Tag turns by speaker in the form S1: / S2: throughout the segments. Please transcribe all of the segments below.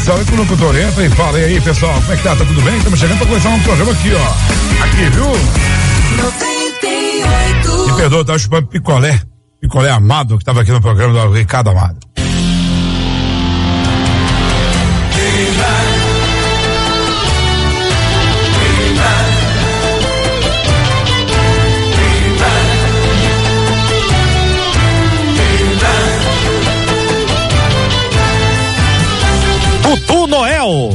S1: Salve com o locutor, entra e fala aí, pessoal, como é que tá? Tá tudo bem? Estamos chegando pra começar um programa aqui, ó. Aqui, viu?
S2: 98.
S1: Me perdoa, eu tava chupando picolé Amado, que tava aqui no programa do Ricardo Amado.
S3: Tutu Noel.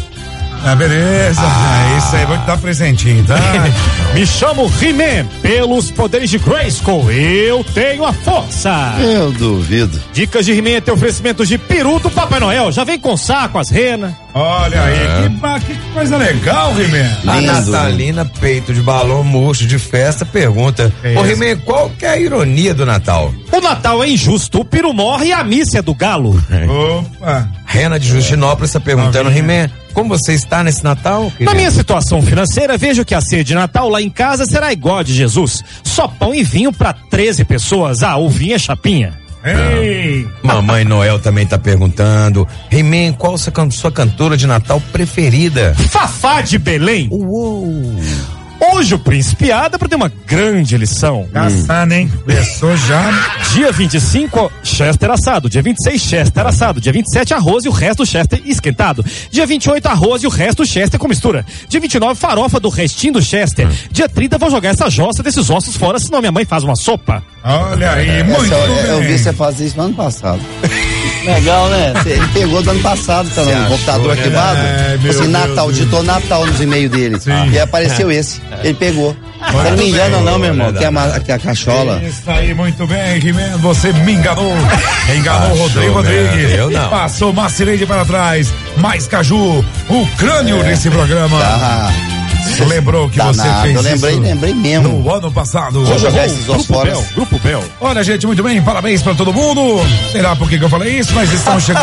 S1: Ah, beleza. Isso aí, vou te dar presentinho, tá?
S3: Me chamo He-Man, pelos poderes de Grayskull, eu tenho a força.
S4: Eu duvido.
S3: Dicas de He-Man tem oferecimentos de peru do Papai Noel, já vem com saco, as renas.
S1: Olha aí, que coisa legal, He-Man.
S5: A Natalina Peito de Balão Murcho de Festa pergunta: ô He-Man, qual que é a ironia do Natal?
S3: O Natal é injusto, o peru morre e a missa é do galo.
S1: Opa.
S5: Rena de Justinópolis está perguntando: He-Man, como você está nesse Natal?
S3: Na minha situação financeira, vejo que a ceia de Natal lá em casa será igual a de Jesus. Só pão e vinho para 13 pessoas. O vinho é chapinha.
S1: Ei.
S5: Mamãe Noel também tá perguntando: He-Man, qual sua cantora de Natal preferida?
S3: Fafá de Belém.
S5: Uou.
S3: Hoje o Príncipe Ada para ter uma grande lição.
S1: Caçando, hein? Começou já.
S3: Dia 25, Chester assado. Dia 26, Chester assado. Dia 27, arroz e o resto Chester esquentado. Dia 28, arroz e o resto Chester com mistura. Dia 29, farofa do restinho do Chester. Dia 30, vou jogar essa jossa desses ossos fora, senão minha mãe faz uma sopa.
S1: Olha aí, muito bem.
S4: Eu vi você fazer isso no ano passado. Legal, né? Ele pegou do ano passado, tá no computador arquivado. Assim, Natal, digitou Natal nos e-mails dele. E apareceu esse. Ele pegou. Você não me engana não, meu irmão, que é a cachola.
S1: Isso aí, muito bem, He-Man, você me enganou. Enganou o Rodrigo Rodrigues.
S5: Eu não.
S1: Passou Macileide para trás. Mais Caju, o crânio desse programa.
S4: Tá.
S1: Lembrou que
S4: Danado,
S1: você fez
S4: eu lembrei mesmo.
S1: no ano passado.
S4: Vou jogar esses ossos fora.
S3: Grupo Bel.
S1: Olha, gente, muito bem, parabéns pra todo mundo. Será por que eu falei isso, mas estamos chegando.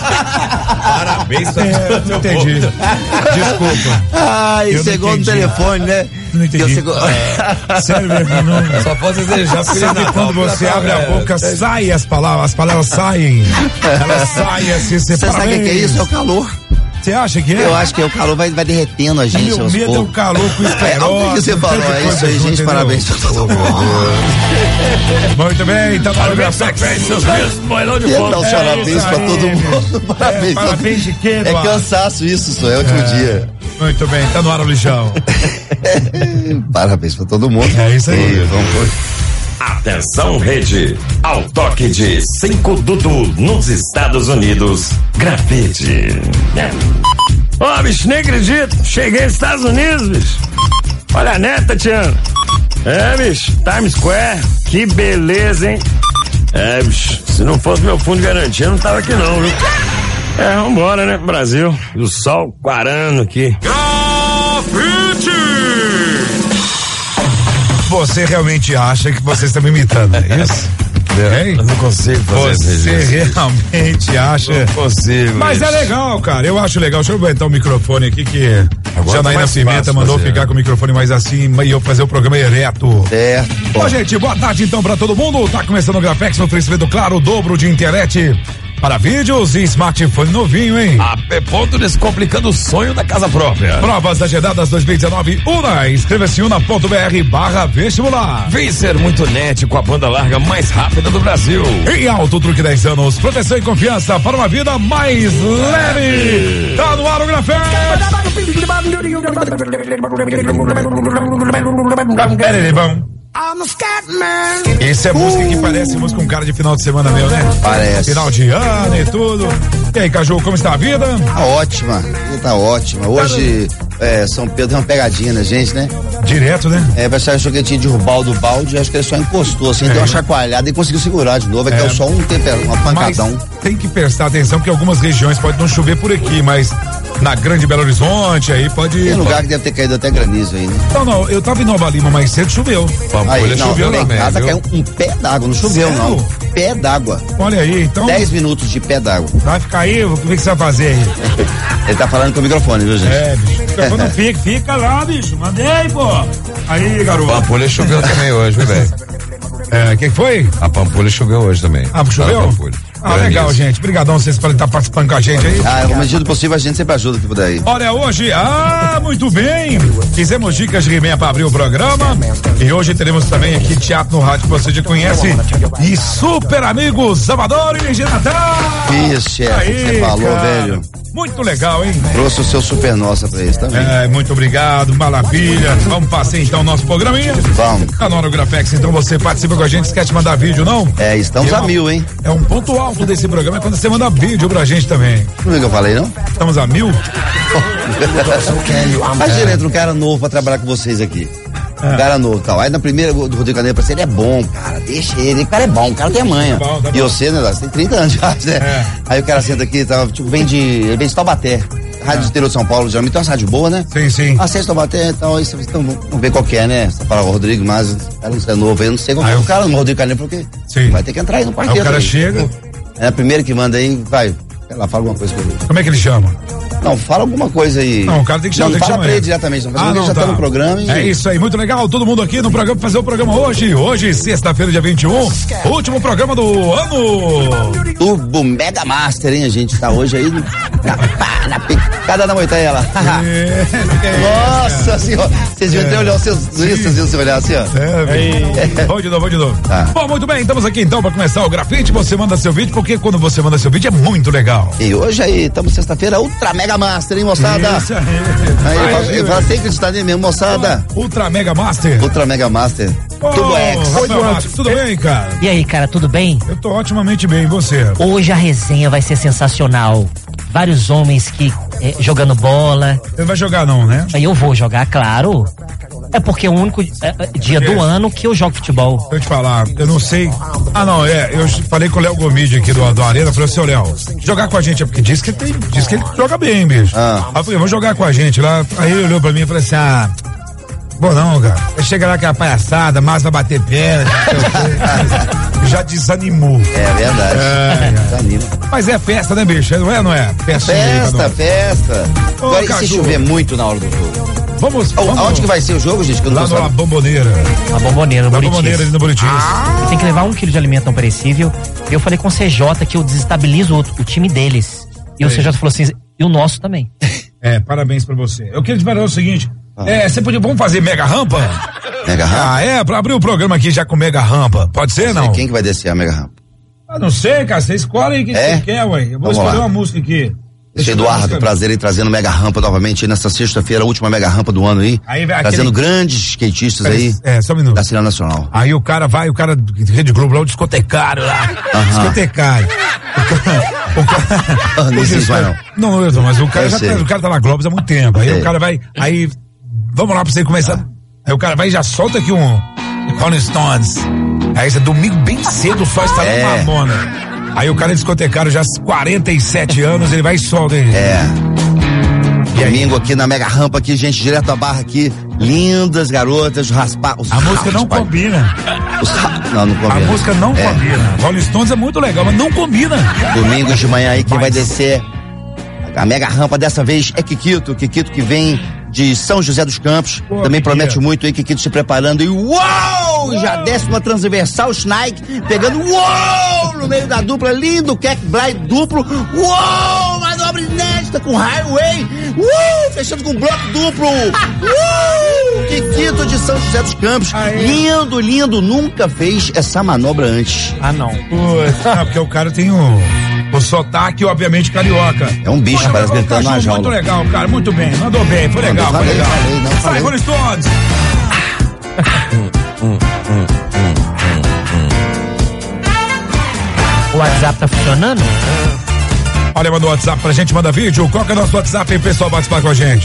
S5: Parabéns pra
S1: Não entendi. Desculpa.
S4: Ai,
S1: Eu
S4: chegou
S1: não
S4: no
S1: entendi.
S4: telefone, né?
S1: Não entendi. Sério mesmo, não.
S5: Só posso desejar feliz
S1: Sabe
S5: Natal.
S1: quando você abre a boca, saem as palavras saem. Elas saem assim,
S4: Você sabe o que é isso? É o calor.
S1: Você acha que é?
S4: Eu acho que o calor vai derretendo a gente.
S1: Meu
S4: aos
S1: medo é o
S4: poucos.
S1: calor com esclerose.
S4: O que você falou? É isso aí, gente. Parabéns pra todo mundo.
S1: Muito bem, tá parabéns.
S4: Não, parabéns pra todo mundo. Parabéns.
S1: Parabéns de quê,
S4: É
S1: Eduardo?
S4: cansaço isso, só é o último dia.
S1: Muito bem, tá no ar o lixão.
S4: Parabéns pra todo mundo.
S1: É isso aí.
S4: E vamos.
S6: Atenção, rede, ao toque de 5 Dudu nos Estados Unidos, grafite.
S7: Ó, bicho, nem acredito. Cheguei nos Estados Unidos, bicho. Olha a neta, Tatiana. É, bicho, Times Square. Que beleza, hein? É, bicho, se não fosse meu fundo de garantia, eu não tava aqui não, viu? É, vambora, né, pro Brasil. E o sol quarando aqui.
S1: Você realmente acha que você está me imitando, é isso? Hein?
S5: Eu não consigo fazer
S1: Você realmente acha?
S5: Não consigo.
S1: Mas
S5: bicho.
S1: é legal, cara. Eu acho legal. Deixa eu aguentar o microfone aqui que
S5: Agora
S1: Janaína
S5: tá mais
S1: Pimenta
S5: fácil
S1: mandou
S5: fazer,
S1: ficar
S5: né?
S1: com o microfone mais acima e eu fazer o programa ereto.
S4: Certo.
S1: Bom, gente, boa tarde então pra todo mundo. Tá começando o Grafex no oferecimento, claro, o dobro de internet para vídeos e smartphone novinho, hein?
S5: AP. Descomplicando o sonho da casa própria.
S1: Provas agendadas 2019, UNA. Inscreva-se em una.br/vestibular.
S5: Vem ser muito net com a banda larga mais rápida do Brasil.
S1: Em Alto Truque 10 anos, proteção e confiança para uma vida mais leve. Tá no ar o Grafex. Essa é música que parece música com cara de final de semana meu, né?
S4: Parece.
S1: Final de ano e tudo. E aí, Caju, como está a vida?
S4: Tá ótima. Tá ótima. Hoje, São Pedro tem uma pegadinha na gente, né?
S1: Direto, né?
S4: O pessoal achou que ele tinha derrubado do balde, acho que ele só encostou, assim, deu uma chacoalhada e conseguiu segurar de novo. É que é só uma pancadão.
S1: Mas tem que prestar atenção que algumas regiões pode não chover por aqui, mas na Grande Belo Horizonte aí pode.
S4: Tem lugar que deve ter caído até granizo aí, né?
S1: Não, eu tava em Nova Lima mais cedo, choveu.
S4: Aí,
S5: choveu
S4: lá em
S5: também,
S4: casa
S5: viu?
S4: caiu um pé d'água, não choveu
S1: Sério?
S4: não. Pé d'água.
S1: Olha aí, então.
S4: 10 minutos de pé d'água.
S1: Vai ficar aí, o que você vai fazer aí?
S4: Ele tá falando com o microfone, viu, gente?
S1: Bicho. Quando fica lá, bicho. Mandei, pô. Aí, garoto.
S5: Pampulha choveu também hoje, viu, velho?
S1: Quem foi?
S5: A Pampulha choveu hoje também.
S1: Ah, choveu?
S5: A Pampulha.
S1: Legal, gente. Obrigadão vocês por estar participando com a gente aí.
S4: Na medida do possível a gente sempre ajuda que puder aí.
S1: Olha, hoje, muito bem. Fizemos dicas de He-Man para abrir o programa. E hoje teremos também aqui Teatro no Rádio, que você já conhece. E Super Amigos Salvador e Energia Natal.
S4: Isso, chefe, você falou, cara, velho.
S1: Muito legal, hein?
S4: Trouxe o seu Super Nossa pra eles também.
S1: Muito obrigado, maravilha. Vamos passar então o nosso programinha?
S4: Vamos.
S1: Tá na hora do Grafex, então você participa com a gente, quer te mandar vídeo, não?
S4: Estamos a 1000, hein?
S1: É um ponto alto desse programa, é quando você manda vídeo pra gente também.
S4: Não é que eu falei, não?
S1: Estamos a 1000?
S4: Imagina, entra um cara novo pra trabalhar com vocês aqui. Um cara novo e tal. Aí na primeira do Rodrigo Caneiro, pra você, ele é bom, cara, deixa ele, o cara é bom, o cara tem manha.
S1: Tá bom.
S4: E você, né, você tem 30 anos já, né? Aí o cara senta aqui, tá, tipo, ele vem de Taubaté. Rádio do interior de São Paulo, geralmente tem uma rádio boa, né?
S1: Sim.
S4: Acesse Taubaté e tal, aí você vamos ver qual que é, né? Você fala o Rodrigo, mas cara, isso é novo, eu não sei qual é o cara no Rodrigo Caneiro, porque vai ter que entrar aí no quarteto.
S1: Aí o cara chega.
S4: É a primeira que manda aí, vai, ela fala alguma coisa com ele.
S1: Como é que ele chama?
S4: Não, fala alguma coisa aí.
S1: Não, o cara tem que chamar.
S4: Não, fala pra ele diretamente. Não, já tá no programa.
S1: É isso aí, muito legal. Todo mundo aqui no programa, fazer o programa hoje. Hoje, sexta-feira, dia 21. Último programa do ano.
S4: Turbo Mega Master, hein? A gente tá hoje aí na picada da moitanha lá. Nossa senhora. Vocês viram até olhar os seus listas, viu? Se olhar assim, ó.
S1: Vamos de novo. Tá. Bom, muito bem, estamos aqui então pra começar o grafite. Você manda seu vídeo, porque quando você manda seu vídeo é muito legal.
S4: E hoje aí, estamos sexta-feira, Ultra Mega Master, hein, moçada?
S1: Isso
S4: aí. Fala sem acreditar nem mesmo, moçada.
S1: Ultra Mega Master.
S4: Ultra Mega Master. Tudo X.
S1: Tudo bem, cara?
S2: E aí, cara, tudo bem?
S1: Eu tô otimamente bem, e você?
S2: Hoje a resenha vai ser sensacional. Vários homens que jogando bola.
S1: Você vai jogar não, né?
S2: Aí eu vou jogar, claro. É porque é o único dia do ano que eu jogo futebol.
S1: Deixa eu te falar, eu não sei. Eu falei com o Léo Gomide aqui do Arena, falei assim, Léo, jogar com a gente é porque diz que ele joga bem, bicho. Aí eu falei, vamos jogar com a gente lá. Aí ele olhou pra mim e falou assim, bom não, cara. Aí chega lá aquela palhaçada, mais vai bater pênalti, já desanimou.
S4: É verdade. Desanima.
S1: Mas é festa, né, bicho? Não é?
S4: Festa. Agora, e se chover muito na hora do jogo?
S1: Vamos.
S4: Aonde que vai ser o jogo, gente?
S1: Lá na Bomboneira.
S2: Na Bomboneira, no Buritis.
S1: Bomboneira ali no Buritis.
S2: Tem que levar 1 quilo de alimento não perecível. Eu falei com o CJ que eu desestabilizo o time deles. E o CJ falou assim, e o nosso também.
S1: Parabéns pra você. Eu queria te falar o seguinte, vamos fazer mega rampa?
S4: Mega rampa?
S1: Pra abrir o programa aqui já com mega rampa. Pode ser, não?
S4: Quem que vai descer a mega rampa?
S1: Não sei, cara, você escolhe aí quem você quer, ué. Eu vou escolher uma música aqui.
S4: Eduardo, prazer em trazendo Mega Rampa novamente aí nessa sexta-feira, a última Mega Rampa do ano aí. Trazendo grandes skatistas aí.
S1: Só um minuto.
S4: Da Cena Nacional.
S1: Aí o cara de Rede Globo lá, o discotecário lá. Discotecário.
S4: Não existe mais não.
S1: Não, mas o cara tá na Globo há muito tempo. Aí o cara vai, vamos lá pra você começar. Aí o cara vai e já solta aqui um Rolling Stones. Aí esse domingo bem cedo só está na mamona. Aí o cara é discotecário já há 47 anos, ele vai e solta.
S4: Domingo aqui na Mega Rampa aqui, gente, direto da barra aqui, lindas garotas,
S1: a música não combina.
S4: Não combina.
S1: A música não combina. Rolling Stones é muito legal, mas não combina.
S4: Domingo de manhã aí, quem vai descer a Mega Rampa dessa vez é Kikito que vem de São José dos Campos. Também promete muito aí, Kikito se preparando e uou! Já desce uma transversal Snake, pegando uou! No meio da dupla, lindo Keck Blind duplo, uou! Manobra inédita com Highway, fechando com bloco duplo, Kikito de São José dos Campos, lindo, nunca fez essa manobra antes.
S2: Não.
S1: Porque o cara tem o sotaque, obviamente, carioca.
S4: É um bicho, parece gritando na jaula.
S1: Muito legal, cara, muito bem, mandou bem, foi legal, foi legal. Sai, Rolling Stones!
S2: O WhatsApp tá funcionando?
S1: Olha, manda o WhatsApp pra gente, manda vídeo. Qual que é o nosso WhatsApp aí, pessoal, participar com a gente?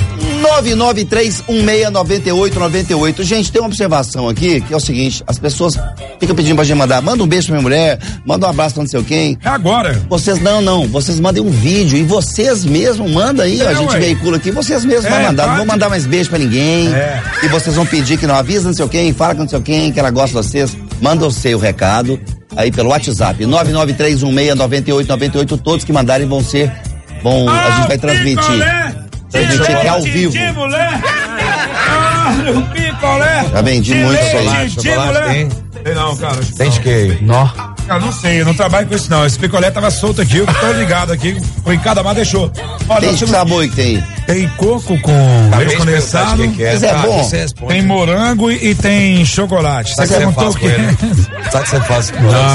S4: 993169898. Gente, tem uma observação aqui, que é o seguinte, as pessoas ficam pedindo pra gente manda um beijo pra minha mulher, manda um abraço pra não sei quem.
S1: É agora.
S4: Vocês vocês mandem um vídeo e vocês mesmos mandam aí, a gente veicula aqui, vocês mesmos vão mandar, não vão mandar mais beijo pra ninguém. E vocês vão pedir que não avisa não sei quem, fala com não sei quem, que ela gosta de vocês, manda o seu recado aí pelo WhatsApp, 993169898, todos que mandarem a gente vai transmitir. Transmitir aqui ao vivo.
S1: Picolé!
S4: Já vendi muito isso aí.
S1: Tem não, cara.
S5: Tem de quê?
S2: Nó.
S1: Eu não sei, eu não trabalho com isso não. Esse picolé tava solto aqui, eu tô ligado aqui. O Ricardo Amar deixou.
S4: Olha, tem que sabor que tem?
S1: Tem coco com leite condensado.
S4: Mas é bom.
S1: Tem morango e tem chocolate.
S5: Sabe
S1: Você perguntou o quê?
S5: Sabe que você faz?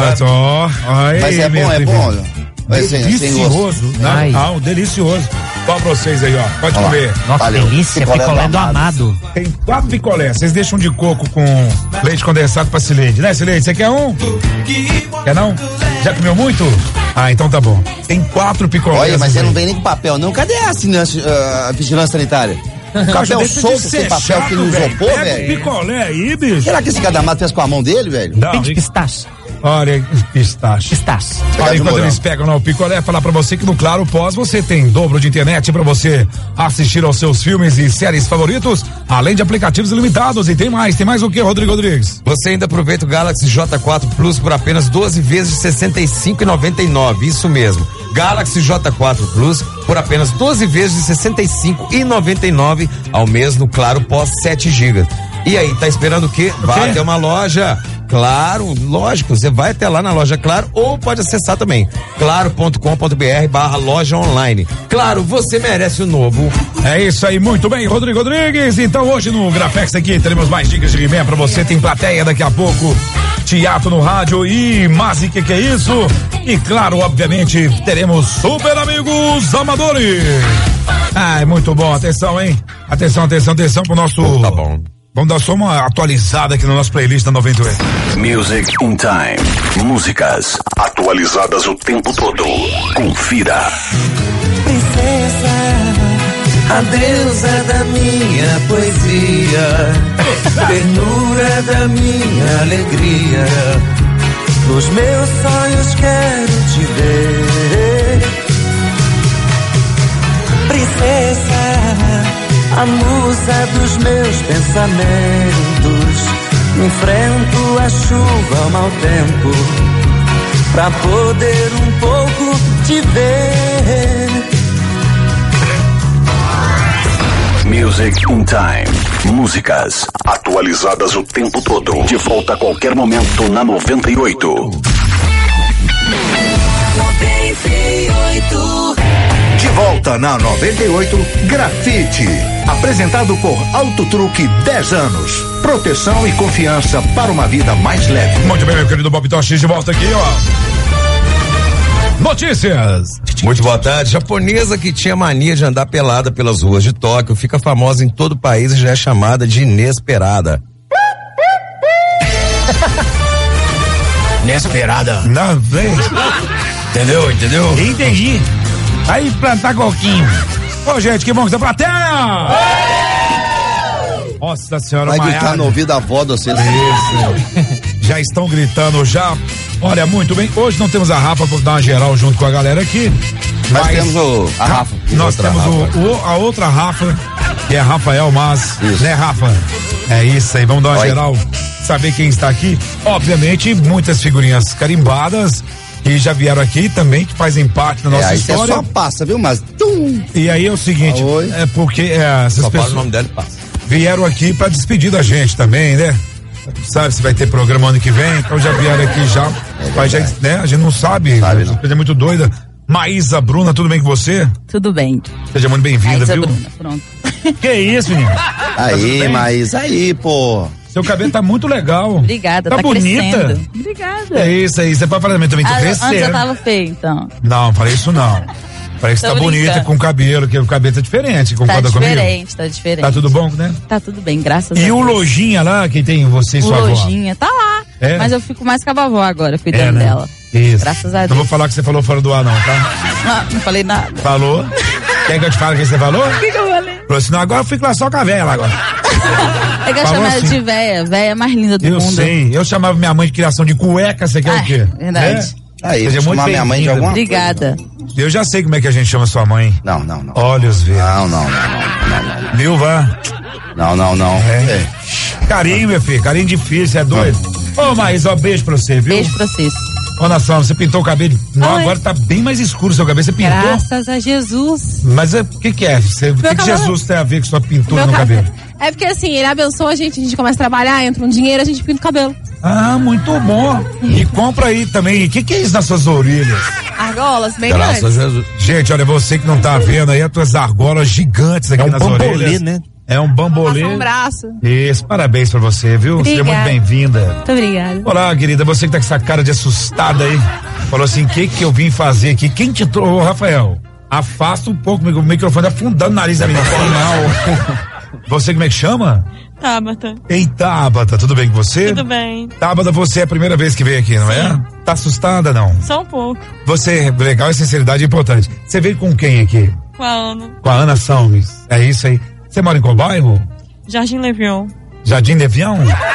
S4: Mas é bom, é bom.
S1: Delicioso, né? Delicioso. Só pra vocês aí, ó. Pode comer.
S2: Nossa, valeu. Delícia, picolé do Amado.
S1: Tem 4 picolés. Vocês deixam de coco com leite condensado pra Cileide, né, Cileide? Você quer um? Quer não? Já comeu muito? Ah, então tá bom. Tem 4 picolés.
S4: Olha, mas você não vem nem com papel, não. Cadê a vigilância sanitária? Papel solto, sem papel que não isopor, velho.
S1: Picolé aí, bicho.
S4: Será que esse Cadamado fez com a mão dele, velho?
S2: Tem de pistache.
S1: Olha, pistache. Olha, enquanto eles pegam lá o picolé, falar pra você que no Claro Pós você tem dobro de internet pra você assistir aos seus filmes e séries favoritos, além de aplicativos ilimitados. E tem mais o que, Rodrigo Rodrigues?
S5: Você ainda aproveita o Galaxy J4 Plus por apenas 12 vezes de R$ 65,99. Isso mesmo. Galaxy J4 Plus por apenas 12 vezes de R$ 65,99 ao mês no Claro Pós 7 GB. E aí, tá esperando o quê? Vai até uma loja. Claro, lógico, você vai até lá na loja Claro ou pode acessar também claro.com.br/loja online. Claro, você merece o novo.
S1: É isso aí, muito bem, Rodrigo Rodrigues. Então hoje no Grafex aqui teremos mais dicas de He-Man pra você. Tem plateia daqui a pouco, teatro no rádio e mas e que é isso? E claro, obviamente, teremos Super Amigos Amadores. Ah, é muito bom, atenção, hein? Atenção pro nosso...
S5: Tá bom.
S1: Vamos dar só uma atualizada aqui no nosso playlist da 98.
S6: Music in Time. Músicas atualizadas o tempo todo. Confira.
S8: Princesa, a deusa da minha poesia, ternura da minha alegria. Nos meus sonhos quero te ver. Princesa, a musa dos meus pensamentos, enfrento a chuva, o mau tempo, pra poder um pouco te ver.
S6: Music in Time. Músicas atualizadas o tempo todo. De volta a qualquer momento na 98.
S9: 98. De volta na 98, Grafite. Apresentado por Auto Truque 10 anos. Proteção e confiança para uma vida mais leve.
S1: Muito bem, meu querido Bob Toshi, de volta aqui, ó. Notícias.
S5: Muito boa tarde. Japonesa que tinha mania de andar pelada pelas ruas de Tóquio fica famosa em todo o país e já é chamada de inesperada.
S1: Inesperada. Não, vem. Entendeu?
S2: Entendi.
S1: Aí plantar coquinho. Ô, gente, que bom que você plateia! Nossa senhora,
S4: vai gritar no ouvido da avó de vocês.
S1: Isso. Já estão gritando, já. Olha, muito bem. Hoje não temos a Rafa pra dar uma geral junto com a galera aqui.
S4: Mas temos a Rafa.
S1: Nós temos a outra Rafa, que é Rafael Mas.
S4: Isso.
S1: Né, Rafa? É isso aí, vamos dar uma geral, saber quem está aqui. Obviamente, muitas figurinhas carimbadas que já vieram aqui também, que fazem parte da nossa história.
S4: Isso é só passa, viu? Mas...
S1: E aí é o seguinte, é porque essas
S5: só
S1: pessoas
S5: o nome dela e passa.
S1: Vieram aqui pra despedir da gente também, né? Sabe se vai ter programa ano que vem, então já vieram aqui já. Mas já, né? A gente não sabe,
S4: não.
S1: Coisa muito doida. Maísa Bruna, tudo bem com você?
S10: Tudo bem.
S1: Seja muito bem-vinda, viu?
S10: Bruna, pronto.
S1: Que isso, menina?
S4: Aí, Maísa, aí, pô.
S1: Seu cabelo tá muito legal.
S10: Obrigada,
S1: tá bonita.
S10: Crescendo. Obrigada.
S1: É isso aí, você pode falar também tá crescendo.
S10: Antes eu tava feia, então.
S1: Não, falei isso não. Parece que tá bonita com o cabelo, que o cabelo tá diferente, concorda comigo?
S10: Tá diferente.
S1: Tá tudo bom, né?
S10: Tá tudo bem, graças a Deus.
S1: E o Lojinha lá, que tem você e sua avó?
S10: O Lojinha, tá lá.
S1: É?
S10: Mas eu fico mais com a vovó agora, cuidando dela.
S1: Isso.
S10: Graças a Deus.
S1: Não vou falar que você falou fora do ar, não, tá?
S10: Não falei nada.
S1: Falou? Quer que eu te fale o que você falou?
S10: O que eu falei?
S1: Falou assim, não, agora eu fico lá só com a véia lá agora.
S10: É que eu chamo ela de véia mais linda do mundo.
S1: Eu sei, eu chamava minha mãe de criação de cueca, você quer o quê?
S10: Verdade.
S4: Aí, vou chamar minha mãe de alguma coisa.
S10: Obrigada.
S1: Eu já sei como é que a gente chama sua mãe.
S4: Não.
S1: Olhos verdes.
S4: Não.
S1: Viu, vá?
S4: Não.
S1: É. Carinho, meu filho, carinho difícil, é doido. Ô, Maísa, beijo pra você, viu?
S10: Beijo pra vocês.
S1: Ô, Nação, você pintou o cabelo? Não, agora tá bem mais escuro o seu cabelo. Você pintou?
S10: Graças a Jesus.
S1: Mas o que é? O que Jesus tem a ver com sua pintura no cabelo?
S10: É porque assim, ele abençoa a gente começa a trabalhar, entra um dinheiro, a gente pinta o cabelo.
S1: Ah, muito bom. E compra aí também. O que é isso nas suas orelhas?
S10: Argolas, bem
S5: Graças a
S10: grandes.
S5: Jesus.
S1: Gente, olha, você que não tá vendo aí, as tuas argolas gigantes aqui nas orelhas.
S2: Né?
S1: É um bambolê.
S10: Passa um braço.
S1: Isso, parabéns pra você, viu? Seja muito bem-vinda.
S10: Muito obrigada.
S1: Olá, querida, você que tá com essa cara de assustada aí, falou assim, o que eu vim fazer aqui? Quem te trouxe? Ô, Rafael, afasta um pouco o microfone, afundando o nariz da menina. Você como é que chama?
S11: Tabata.
S1: Ei, Tabata, tudo bem com você?
S11: Tudo bem.
S1: Tabata, você é a primeira vez que veio aqui, não é? Tá assustada, não?
S11: Só um pouco.
S1: Você, legal e sinceridade é importante. Você veio com quem aqui?
S11: Com a Ana.
S1: Com a Ana Salmes. É isso aí. Você mora em qual bairro?
S11: Jardim Levion.
S1: Jardim Levião?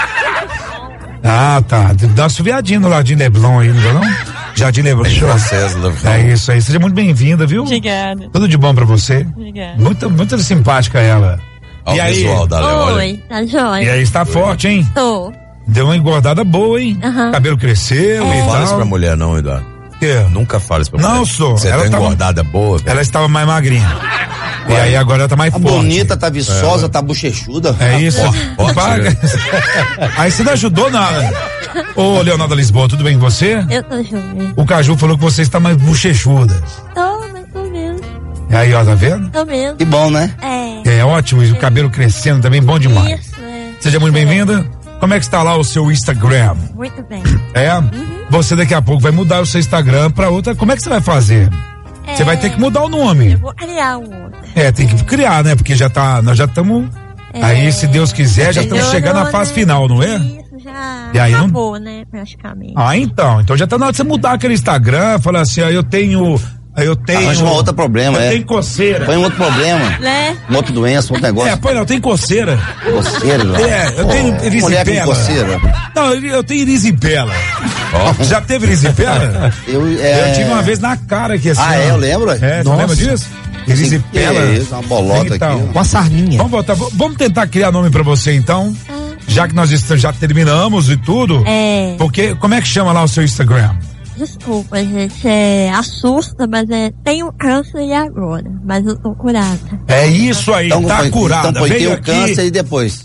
S1: Ah, tá. Dá uma suviadinha no Jardim Leblon aí, não? Jardim Leblon. É isso aí. Seja muito bem-vinda, viu?
S11: Obrigada.
S1: Tudo de bom pra você.
S11: Obrigada.
S1: Muito simpática ela.
S5: Olha
S1: e
S5: o
S1: aí?
S5: visual da Léo, olha.
S11: Oi, tá joia.
S1: E aí, está forte, hein?
S11: Tô.
S1: Deu uma engordada boa, hein? Cabelo cresceu e
S5: Não fala
S1: tal.
S5: isso pra mulher, não, Eduardo.
S1: Que?
S5: Nunca fala isso pra mulher.
S1: Não, sou.
S5: Você
S1: Ela
S5: tá
S1: tava-
S5: engordada boa, velho.
S1: Ela estava mais magrinha. E aí agora ela tá mais
S4: Tá
S1: forte.
S4: bonita, tá viçosa, tá bochechuda.
S1: É isso.
S5: Forte,
S1: Paga.
S5: né?
S1: Aí você não ajudou nada. Ô, Leonardo Lisboa, tudo bem com você?
S11: Eu tô joia.
S1: O Caju falou que você está mais bochechuda.
S11: Tô, mas tô mesmo.
S1: E aí, ó, tá vendo?
S11: Tô mesmo.
S4: Que bom, né?
S11: É.
S1: É ótimo, e o cabelo crescendo também, bom demais.
S11: Isso, é.
S1: Seja muito bem-vinda. Como é que está lá o seu Instagram?
S11: Muito bem.
S1: É? Você daqui a pouco vai mudar o seu Instagram pra outra. Como é que você vai fazer? Você vai ter que mudar o nome.
S11: Eu vou criar um outro.
S1: É, tem que criar, né? Porque já tá, nós já estamos. Aí, se Deus quiser, já estamos chegando na fase final, não é?
S11: Isso já
S1: E aí, não-
S11: acabou, né? Praticamente.
S1: Ah, então. Então já tá na hora de você mudar aquele Instagram, falar assim, ó, eu tenho.
S4: Arranja um outro problema,
S1: eu
S4: é.
S1: tenho coceira.
S4: Põe um outro problema.
S11: Né?
S4: Uma outra doença, outro negócio.
S1: É, põe não, eu tenho coceira.
S4: Coceira, não.
S1: É, eu tenho
S4: Mulher com
S1: erisipela.
S4: coceira.
S1: Não, eu tenho erisipela. Já teve erisipela?
S4: Eu
S1: tive uma vez na cara aqui assim.
S4: Ah,
S1: ó.
S4: é? Eu lembro.
S1: É, você
S4: Nossa.
S1: lembra disso? Erisipela.
S4: Que é isso, uma bolota
S1: Então,
S4: aqui.
S2: Com a sarninha.
S1: Vamos voltar, vamos tentar criar nome pra você então. Já que nós já terminamos e tudo.
S11: É.
S1: Porque, como é que chama lá o seu Instagram?
S11: Desculpa, gente, assusta, mas tenho câncer e agora, mas eu tô curada.
S1: É isso aí, tá curada.
S4: Então põe
S1: Veio
S4: tem o
S1: aqui.
S4: câncer e depois.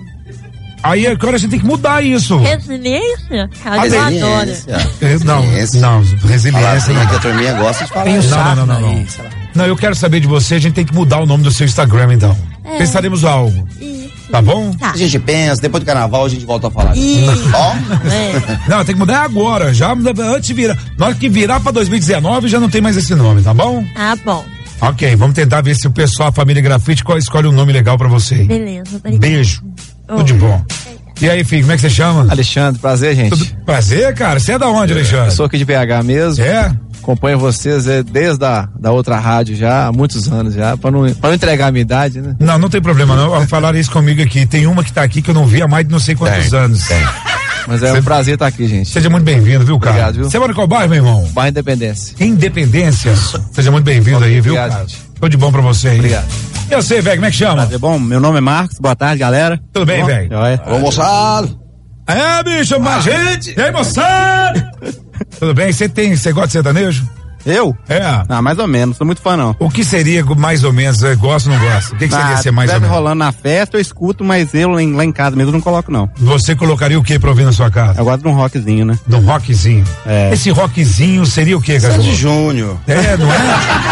S1: Aí agora a gente tem que mudar isso.
S11: Resiliência? Cara, eu adoro.
S1: Não, resiliência
S4: Fala
S1: não.
S4: que a turminha gosta de falar.
S2: Tem o
S4: isso.
S2: sarna
S1: não.
S2: aí,
S1: Não, eu quero saber de você, a gente tem que mudar o nome do seu Instagram então. Pensaremos algo. Tá bom?
S11: Tá.
S4: A gente pensa, depois do carnaval a gente volta a falar.
S11: Isso.
S4: Ó,
S1: Não, tem que mudar agora, já antes de virar. Na hora que virar pra 2019 já não tem mais esse nome, tá bom?
S11: Ah, bom.
S1: Ok, vamos tentar ver se o pessoal, a família Grafite, escolhe um nome legal pra você.
S11: Beleza, obrigada.
S1: Beijo. Tudo de bom. E aí, filho, como é que você chama?
S12: Alexandre, prazer, gente.
S1: Tudo prazer, cara? Você é da onde, Alexandre?
S12: Eu sou aqui de BH mesmo.
S1: É?
S12: Acompanho vocês desde da outra rádio já, há muitos anos já, pra não entregar a minha idade, né?
S1: Não tem problema não, falaram isso comigo aqui. Tem uma que tá aqui que eu não vi há mais de não sei quantos anos.
S12: Mas é um prazer estar aqui, gente.
S1: Seja muito bem-vindo, viu, cara?
S12: Obrigado, viu?
S1: Você mora em qual bairro, meu irmão?
S12: Bairro Independência.
S1: Independência. Seja muito bem-vindo aí, viu,
S12: Obrigado,
S1: cara?
S12: gente.
S1: Tudo de bom pra você aí.
S12: Obrigado.
S1: E você, velho, como é que chama?
S12: Prazer, bom? Meu nome é Marcos, boa tarde, galera.
S1: Tudo bem, velho?
S4: Ô, moçada.
S1: É, bicho, mais gente. E aí, moçada? Tudo bem? Você gosta de sertanejo?
S12: Eu?
S1: É.
S12: Ah, mais ou menos, não sou muito fã não.
S1: O que seria mais ou menos? Gosta ou não gosta? O que seria ser mais ou menos?
S12: rolando na festa, eu escuto, mas eu lá em casa mesmo não coloco não.
S1: Você colocaria o que pra ouvir na sua casa?
S12: Eu gosto de um rockzinho, né?
S1: De um rockzinho.
S12: É.
S1: Esse rockzinho seria o que, cara?
S4: Sandy Júnior.
S1: É, não é?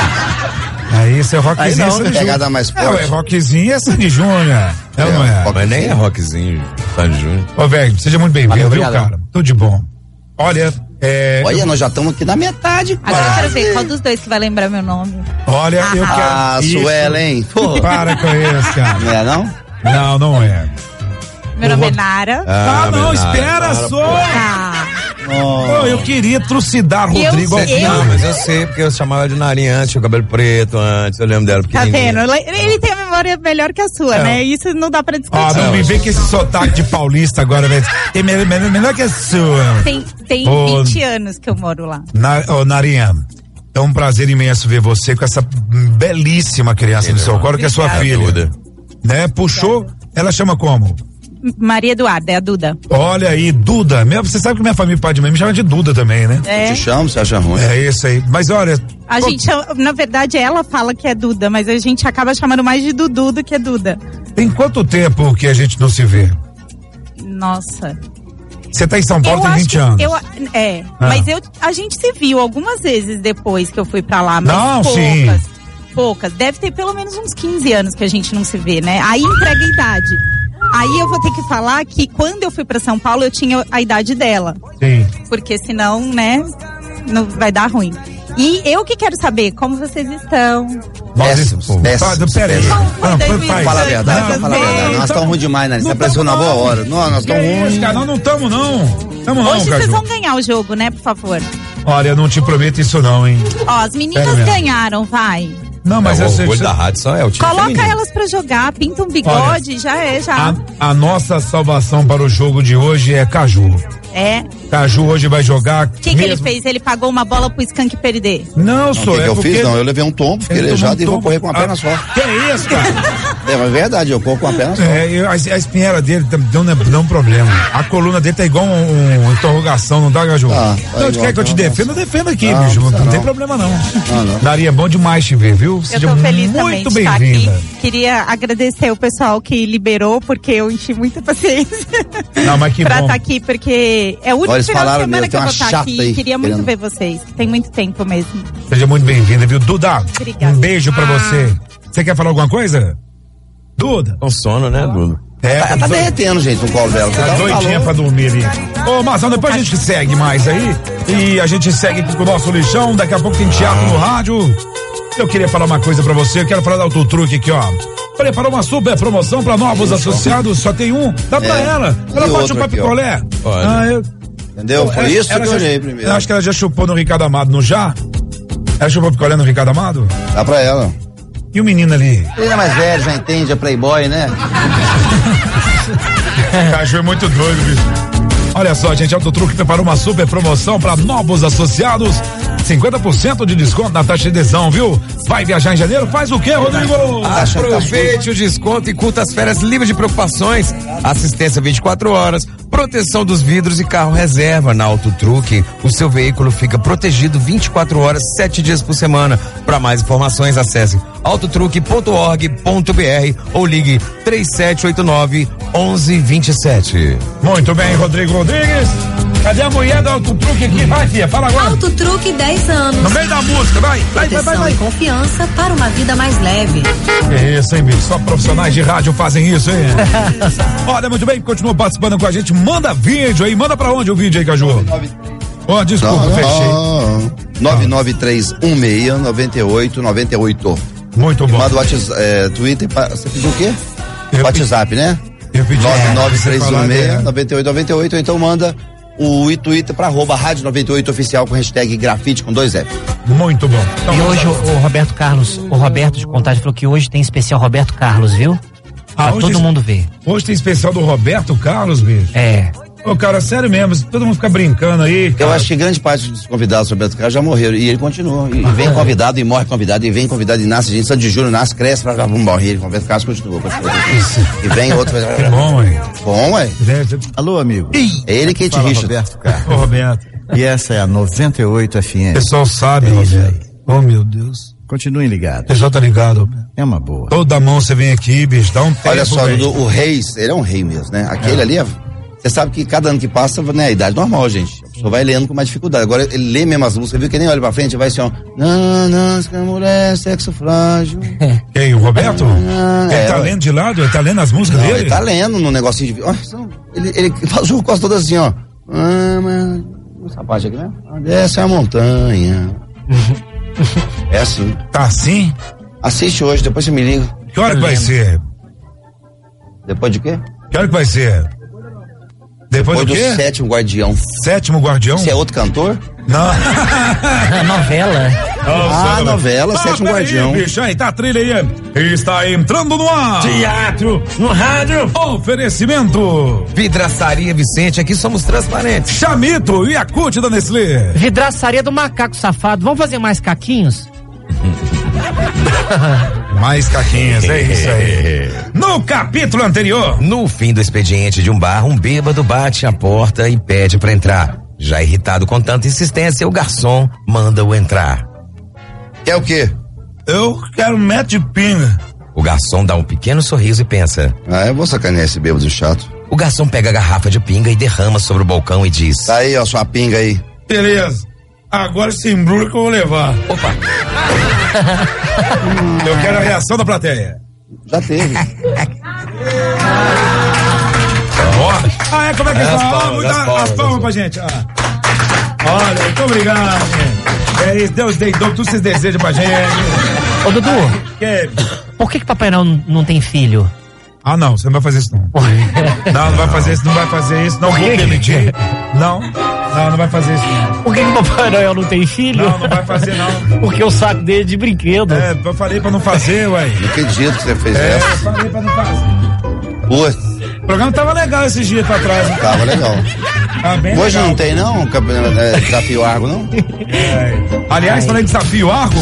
S1: Aí esse é rockzinho.
S4: Aí não,
S1: Sandy
S4: pegada
S1: Júnior.
S4: mais
S1: É,
S4: forte.
S1: rockzinho é Sandy Júnior. É ou não é?
S5: Mas nem é rockzinho, Sandy Júnior.
S1: Ô, velho, seja muito bem-vindo,
S12: Valeu,
S1: viu,
S12: obrigado.
S1: cara? Tudo de bom. Olha,
S4: Olha, nós já estamos aqui na metade.
S10: Agora eu
S4: quase.
S10: quero ver qual dos dois que vai lembrar meu nome.
S1: Olha, eu quero.
S4: Ah,
S1: Isso.
S4: Suelen. Pô.
S1: Para com isso, cara.
S4: Não é não?
S1: Não, não é.
S10: Meu nome é Nara.
S1: Ah, não,
S5: verdade.
S1: espera só.
S10: Tá.
S1: Ô, eu queria trucidar
S10: E eu
S1: Rodrigo
S10: sei-
S1: aqui.
S5: Não, mas eu sei, porque eu chamava de Narinha antes, tinha o cabelo preto antes, eu lembro dela
S10: Tá
S5: pequenininha.
S10: vendo? Ele tem a memória melhor que a sua, né? Isso não dá pra discutir.
S1: Ó, não me vem com esse sotaque de paulista agora, velho. Tem menor que a sua.
S10: Tem
S1: Ô,
S10: 20 anos que eu moro lá.
S1: Narinha, é um prazer imenso ver você com essa belíssima criança no seu colo, que é sua filha.
S5: Duda.
S1: Né? Puxou, ela chama como?
S10: Maria Eduarda, é a Duda.
S1: Olha aí, Duda. Você sabe que minha família, pai de mãe, me chama de Duda também, né?
S10: É.
S4: Te chamo, você acha ruim?
S1: É isso aí. Mas olha.
S10: Na verdade, ela fala que é Duda, mas a gente acaba chamando mais de Dudu do que Duda.
S1: Tem quanto tempo que a gente não se vê?
S10: Nossa.
S1: Você tá em São Paulo tem 20 anos.
S10: Mas a gente se viu algumas vezes depois que eu fui pra lá, mas
S1: não,
S10: poucas. Deve ter pelo menos uns 15 anos que a gente não se vê, né? Aí entrega a idade. Aí eu vou ter que falar que quando eu fui pra São Paulo eu tinha a idade dela.
S1: Sim.
S10: Porque senão, né, não vai dar ruim. E eu que quero saber como vocês estão.
S4: Péssimos.
S1: Peraí.
S4: Fala a verdade. Nós estamos ruins demais, né? Você apareceu na boa hora. Nós estamos ruins.
S1: Nós não estamos, não.
S10: Hoje vocês vão ganhar o jogo, né, por favor?
S1: Olha, eu não te prometo isso não, hein.
S10: Ó, as meninas ganharam, vai.
S1: Não, mas
S5: o olho da rádio só é o time
S10: Coloca
S5: feminino.
S10: Elas pra jogar, pinta um bigode,
S1: olha,
S10: já.
S1: A nossa salvação para o jogo de hoje é Caju. Caju hoje vai jogar.
S10: O que ele fez? Ele pagou uma bola pro Skunk perder?
S1: Não,
S4: sou eu. O que eu fiz? Não, eu levei um tombo, fiquei aleijado e vou correr com uma perna só.
S1: Que isso, cara?
S4: É verdade, eu corro com uma perna só.
S1: A espinheira dele deu um problema. A coluna dele tá igual uma interrogação, não dá, Caju? Então, quer que eu te defenda? Defenda aqui, bicho. Não tem problema, não. Daria bom demais te ver, viu?
S10: Eu tô feliz
S1: muito
S10: também de estar
S1: bem-vinda.
S10: aqui. Queria agradecer o pessoal que liberou, porque eu enchi muita paciência.
S1: Não, mas que
S10: pra
S1: bom.
S10: estar aqui, porque é o último final de semana que eu vou estar aqui.
S4: aí,
S10: Queria muito ver vocês. Tem muito tempo mesmo.
S1: Seja muito bem-vinda, viu? Duda,
S10: Obrigada.
S1: Um beijo pra você. Você quer falar alguma coisa? Duda?
S5: Com sono, né, Duda?
S4: Tá derretendo, gente, no colo dela.
S1: Tá doidinha pra dormir ali. Ô, Mazão, depois a gente segue mais aí. E a gente segue aqui com o nosso lixão. Daqui a pouco tem teatro no rádio. Eu queria falar uma coisa pra você. Eu quero falar da Autotruque aqui, ó. Preparou uma super promoção pra novos associados. Só tem um. Dá pra ela. Ela pode chupar picolé.
S4: Entendeu? Foi isso que eu olhei primeiro.
S1: Eu acho que ela já chupou no Ricardo Amado, não já? Ela chupou picolé no Ricardo Amado?
S4: Dá pra ela.
S1: E o menino ali?
S4: Ele é mais velho, já entende, é playboy, né?
S1: Caju é muito doido, bicho. Olha só, gente, a Autotruque preparou uma super promoção para novos associados. 50% de desconto na taxa de adesão, viu? Vai viajar em janeiro? Faz o quê, Rodrigo?
S5: Aproveite o desconto e curta as férias livres de preocupações. Assistência 24 horas, proteção dos vidros e carro reserva na Autotruque. O seu veículo fica protegido 24 horas, 7 dias por semana. Para mais informações, acesse autotruque.org.br ou ligue 3789-1127.
S1: Muito bem, Rodrigo Rodrigues. Cadê a mulher da Autotruque aqui? Vai, filha, fala agora.
S13: Autotruque 10 anos.
S1: No meio da música, vai.
S13: Proteção e confiança para uma vida mais leve.
S1: É isso, hein, bicho? Só profissionais de rádio fazem isso, hein? Olha, muito bem, continua participando com a gente. Manda vídeo aí, manda pra onde o vídeo aí, Caju? Desculpa, fechei.
S4: 993169898.
S1: Muito bom.
S4: Manda o WhatsApp, Twitter, você pediu o quê? WhatsApp, né?
S1: Eu pedi
S4: 993169898, ou então manda o Twitter pra @rádio 98 oficial com hashtag grafite com 2 F.
S1: Muito bom. Então,
S2: e hoje o Roberto de Contagem falou que hoje tem especial Roberto Carlos, viu? Pra todo mundo ver.
S1: Hoje tem especial do Roberto Carlos, bicho? Ô, cara, sério mesmo, todo mundo fica brincando aí, cara.
S4: Eu acho que grande parte dos convidados sobre Roberto Carlos já morreram, e ele continua, e vem convidado, e morre convidado, e vem convidado, e nasce, gente, Santo de Júnior, nasce, cresce, pra morrer, e Roberto Carlos continua. E vem outro.
S1: É bom, ué.
S4: Bom, ué.
S14: Alô, amigo.
S4: É ele que te rixa.
S14: Roberto Carlos.
S1: Ô, Roberto.
S14: E essa é a 98 FM.
S1: O pessoal sabe, Roberto. Oh, meu Deus.
S14: Continuem ligados.
S1: O pessoal tá ligado, Roberto.
S14: É uma boa.
S1: Toda mão você vem aqui, bicho, dá um tempo.
S4: Olha só, o Reis, ele é um rei mesmo, né? Aquele ali você sabe que cada ano que passa, né, a idade normal, gente. A pessoa vai lendo com mais dificuldade. Agora, ele lê mesmo as músicas, viu? Que nem olha pra frente, vai assim, ó. Não, essa mulher, sexo frágil.
S1: Quem, o Roberto? Ele tá lendo de lado? Ele tá lendo as músicas dele?
S4: Ele tá lendo num negocinho de... Ele faz o quase todo assim, ó. Essa parte aqui, né? Essa é a montanha. É assim.
S1: Tá assim?
S4: Assiste hoje, depois você me liga.
S1: Que hora que vai ser?
S4: Depois de quê?
S1: Que hora que vai ser? Depois do quê?
S4: Sétimo Guardião.
S1: Sétimo Guardião?
S4: Você é outro cantor?
S1: Não.
S2: Novela.
S4: Novela, Sétimo Guardião.
S1: Bicho, aí tá a trilha aí. Está entrando no ar.
S7: Teatro no rádio.
S1: Oferecimento.
S5: Vidraçaria Vicente, aqui somos transparentes.
S1: Chamito e Yakult da Nestlé.
S2: Vidraçaria do Macaco Safado. Vamos fazer mais caquinhos?
S1: Mais caquinhas, é isso aí. No capítulo anterior,
S5: no fim do expediente de um bar, um bêbado bate a porta e pede pra entrar. Já irritado com tanta insistência, o garçom manda-o entrar.
S4: Quer o quê?
S1: Eu quero metro de pinga.
S5: O garçom dá um pequeno sorriso e pensa:
S4: eu vou sacanear esse bêbado chato.
S5: O garçom pega a garrafa de pinga e derrama sobre o balcão e diz:
S4: Tá aí, ó, sua pinga aí.
S1: Beleza. Agora se embrulha que eu vou levar.
S5: Opa.
S1: Eu quero a reação da plateia.
S4: Já teve.
S1: Como é que fala? As palmas pra gente. Olha, muito obrigado, gente. É isso, Deus deu tudo que vocês desejam pra gente.
S2: Ô, Dudu, por que Papai Noel não tem filho?
S1: Não, você não vai fazer isso não. Não vai fazer isso, não vai fazer isso, não vou permitir. Não vai fazer isso não.
S2: Por que Papai Noel não tem filho?
S1: Não vai fazer não.
S2: Porque o saco dele é de brinquedo.
S1: Eu falei pra não fazer, ué.
S4: Não acredito que você fez essa.
S1: Eu falei pra não fazer. O programa tava legal esses dias pra trás. Hein?
S4: Tava legal.
S1: Tá bem
S4: hoje
S1: legal.
S4: Não tem não? Desafio Argo não?
S1: Aliás, falando em desafio Argo,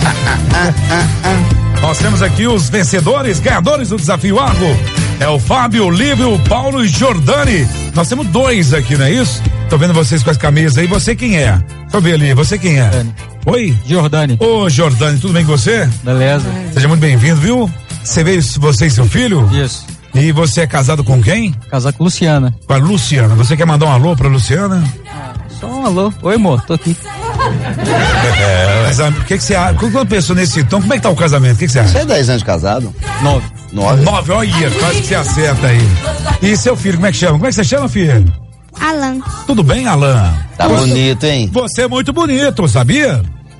S1: nós temos aqui os vencedores, ganhadores do desafio Argo. É o Fábio, o Lívio, o Paulo e Jordani. Nós temos 2 aqui, não é isso? Tô vendo vocês com as camisas aí. Você quem é? Deixa eu ver ali, você quem é? Oi?
S12: Jordani.
S1: Ô, Jordani, tudo bem com você?
S12: Beleza.
S1: Seja muito bem-vindo, viu? Você veio, você e seu filho?
S12: Isso.
S1: E você é casado com quem?
S12: Casado com Luciana.
S1: Com a Luciana. Você quer mandar um alô pra Luciana?
S12: Só um alô. Oi, amor, tô aqui.
S1: Mas o que você acha? Quando uma pessoa nesse tom, como é que tá o casamento? O que você acha?
S4: Você é 10 anos de casado?
S1: 9, olha, quase que você acerta aí. E seu filho, como é que chama? Como é que você chama, filho?
S15: Alan.
S1: Tudo bem, Alan?
S4: Tá bonito, hein?
S1: Você é muito bonito, sabia?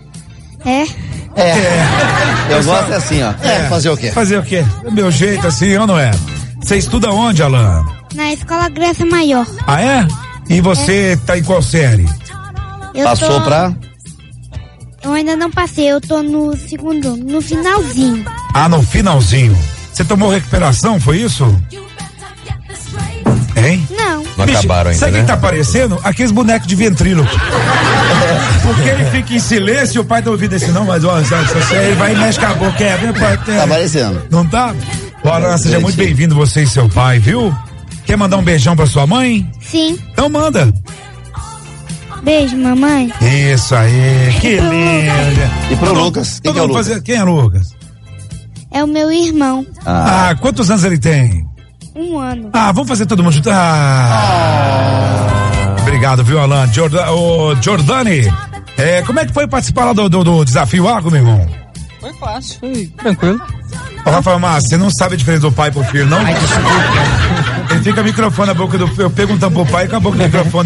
S4: Eu gosto assim, ó. Fazer o quê?
S1: Fazer o quê? Do meu jeito assim, ou não é? Você estuda onde, Alan?
S15: Na Escola Graça Maior.
S1: Ah, é? E você tá em qual série?
S4: Passou pra?
S15: Eu ainda não passei, eu tô no segundo, no finalzinho.
S1: No finalzinho. Você tomou recuperação, foi isso? Hein?
S15: Não.
S5: Não acabaram ainda,
S1: sabe
S5: né?
S1: quem tá aparecendo? Aqueles bonecos de ventríloco. Porque ele fica em silêncio e o pai tá ouvindo assim, não, mas ó, ele vai e mexe com a boca,
S4: Tá aparecendo.
S1: Não tá? Bora, seja muito bem-vindo você e seu pai, viu? Quer mandar um beijão pra sua mãe?
S15: Sim.
S1: Então manda.
S15: Beijo, mamãe.
S1: Isso aí, que lindo.
S4: E pro Lucas, quem é o Lucas?
S1: Quem é Lucas?
S15: É o meu irmão.
S1: Quantos anos ele tem?
S15: 1 ano.
S1: Vamos fazer todo mundo junto. Obrigado, viu, Alan? Jordani, como é que foi participar lá do Desafio Argo, meu irmão?
S12: Foi fácil, foi tranquilo.
S1: Rafael Massa, você não sabe a diferença do pai pro filho, não? Ele fica o microfone na boca do filho. Eu pergunto pro pai com a boca do microfone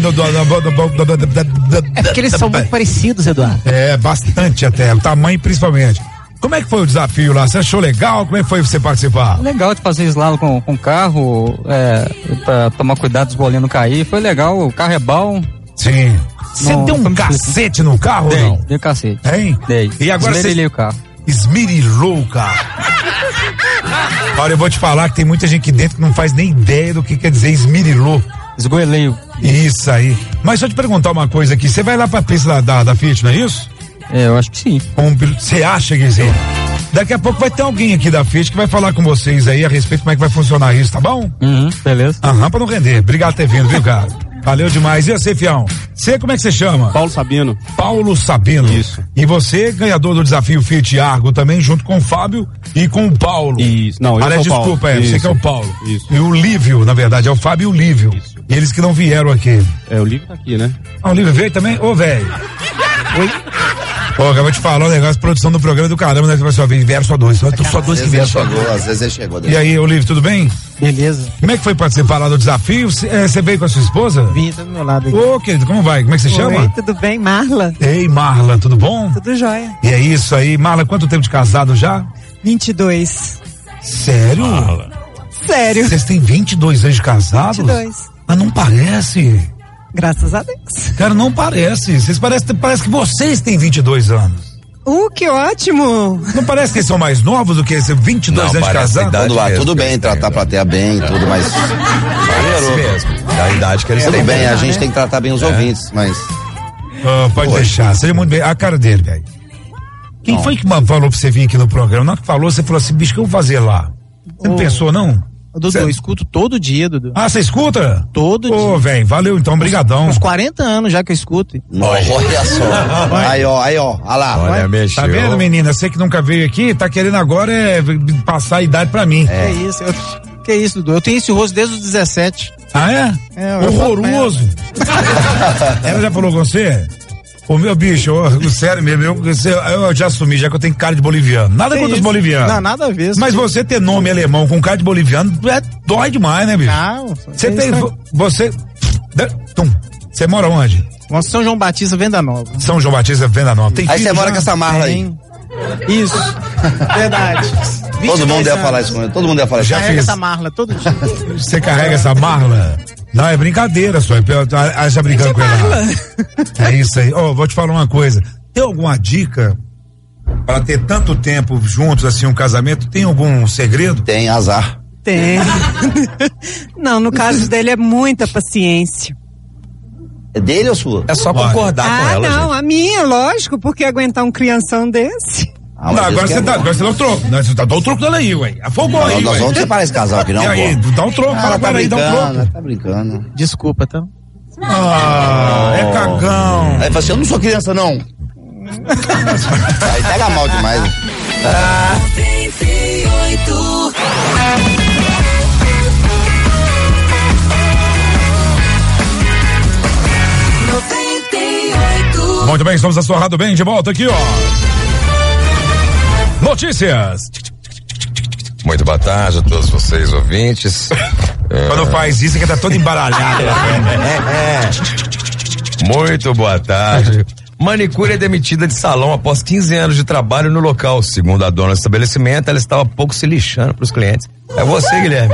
S2: É porque eles são muito parecidos, Eduardo.
S1: Bastante até, o tamanho principalmente. Como é que foi o desafio lá? Você achou legal? Como é que foi você participar?
S12: Legal de fazer slalom com carro, pra tomar cuidado dos bolinhos não cair. Foi legal, o carro é bom.
S1: Sim. Você deu um cacete no carro ou não?
S12: Dei cacete.
S1: Hein?
S12: Dei.
S1: E agora
S12: esmerilhei o carro.
S1: Esmerilhou o carro. Olha, eu vou te falar que tem muita gente aqui dentro que não faz nem ideia do que quer dizer esmerilou.
S12: Esgoelei.
S1: Isso aí. Mas deixa eu te perguntar uma coisa aqui. Você vai lá pra pista da Fiat, não é isso?
S12: Eu acho que sim.
S1: Você acha, Guizinho? Daqui a pouco vai ter alguém aqui da Fiat que vai falar com vocês aí a respeito de como é que vai funcionar isso, tá bom?
S12: Beleza.
S1: Pra não render. Obrigado por ter vindo, viu, cara? Valeu demais. E você, fião? Você, como é que você chama?
S16: Paulo Sabino.
S1: Paulo Sabino.
S16: Isso.
S1: E você, ganhador do desafio Fiat Argo também, junto com o Fábio e com o Paulo.
S16: Isso. Não, eu
S1: sou o
S16: desculpa,
S1: Paulo. Você que é o Paulo.
S16: Isso.
S1: E o Lívio, na verdade, é o Fábio e o Lívio.
S16: Isso.
S1: E eles que não vieram aqui.
S16: O Lívio tá aqui, né?
S1: O Lívio veio também? Ô, velho. Oi? Acabou de falar um negócio, produção do programa do caramba, né? Só vieram só 2. Só 2 que vieram.
S4: Às vezes ele chegou.
S1: E aí, Olívio, tudo bem?
S2: Beleza.
S1: Como é que foi participar lá do desafio? Você veio com a sua esposa?
S2: Vim, tá do meu lado aqui.
S1: Ô, querido, como vai? Como é que você chama?
S17: Oi, tudo bem? Marla.
S1: Ei, Marla, tudo bom?
S17: Tudo jóia.
S1: E é isso aí. Marla, quanto tempo de casado já?
S17: 22.
S1: Sério?
S17: Marla. Sério.
S1: Vocês têm 22 anos de casados?
S17: 22.
S1: Mas não parece.
S17: Graças a Deus.
S1: Cara, não parece. Parece que vocês têm 22 anos.
S17: Que ótimo!
S1: Não parece que eles são mais novos do que esse 22 anos de casado?
S4: Tudo bem, tratar a plateia bem, tudo, mas...
S5: Parece mesmo. Da idade que eles têm.
S4: Tudo bem, a gente tem que tratar bem os ouvintes, mas...
S1: Pode deixar, seja muito bem. A cara dele, velho. Quem foi que falou pra você vir aqui no programa? Não que falou, você falou assim, bicho, o que eu vou fazer lá? Você não pensou, não?
S16: Dudu, eu escuto todo dia, Dudu.
S1: Ah, você escuta?
S16: Todo dia.
S1: Ô, velho, valeu então, brigadão.
S16: Uns 40 anos já que eu escuto.
S4: Olha só. Aí, ó, olha lá.
S5: Olha, mexeu.
S1: Tá vendo, menina? Você que nunca veio aqui, tá querendo agora passar a idade pra mim.
S16: Que isso, Dudu? Eu tenho esse rosto desde os 17.
S1: Ah, é? Horroroso. Ela já falou com você? Ô, meu bicho, sério mesmo, eu já assumi, já que eu tenho cara de boliviano. Nada contra os bolivianos.
S16: Não, nada a ver.
S1: Mas você ter nome alemão com cara de boliviano, dói demais, né, bicho?
S16: Não.
S1: Você mora onde?
S16: São João Batista, Venda Nova.
S1: São João Batista, Venda Nova. Tem
S4: aí você mora com essa marla aí.
S16: Isso. Verdade.
S4: Todo mundo ia falar isso com ele. Todo mundo ia falar isso.
S16: Já carrega essa marla todo dia.
S1: Você carrega essa marla? Não, é brincadeira só. Já brincando com ela. É isso aí. Vou te falar uma coisa. Tem alguma dica para ter tanto tempo juntos assim, um casamento? Tem algum segredo?
S4: Tem, azar.
S17: Tem. Não, no caso dele é muita paciência.
S4: É dele ou sua?
S5: É só concordar com ela.
S17: Não,
S5: gente.
S17: a minha, lógico, porque aguentar um crianção desse.
S1: Não, agora você dá o troco. Dá o troco dela aí, ué. Afogou aí,
S4: nós vamos separar esse casal aqui, não,
S1: e aí, dá um troco, fala agora aí, dá um troco.
S4: Tá brincando.
S16: Desculpa, tá?
S1: É cagão.
S4: Aí fala assim, eu não sou criança, não. Aí pega mal demais.
S8: 98.
S1: Muito bem, estamos na sua Rádio Bem, de volta aqui, ó. Notícias.
S5: Muito boa tarde a todos vocês, ouvintes.
S1: Quando faz isso, é que tá todo embaralhado.
S5: Muito boa tarde. Manicure é demitida de salão após 15 anos de trabalho no local. Segundo a dona do estabelecimento, ela estava pouco se lixando pros clientes. É você, Guilherme.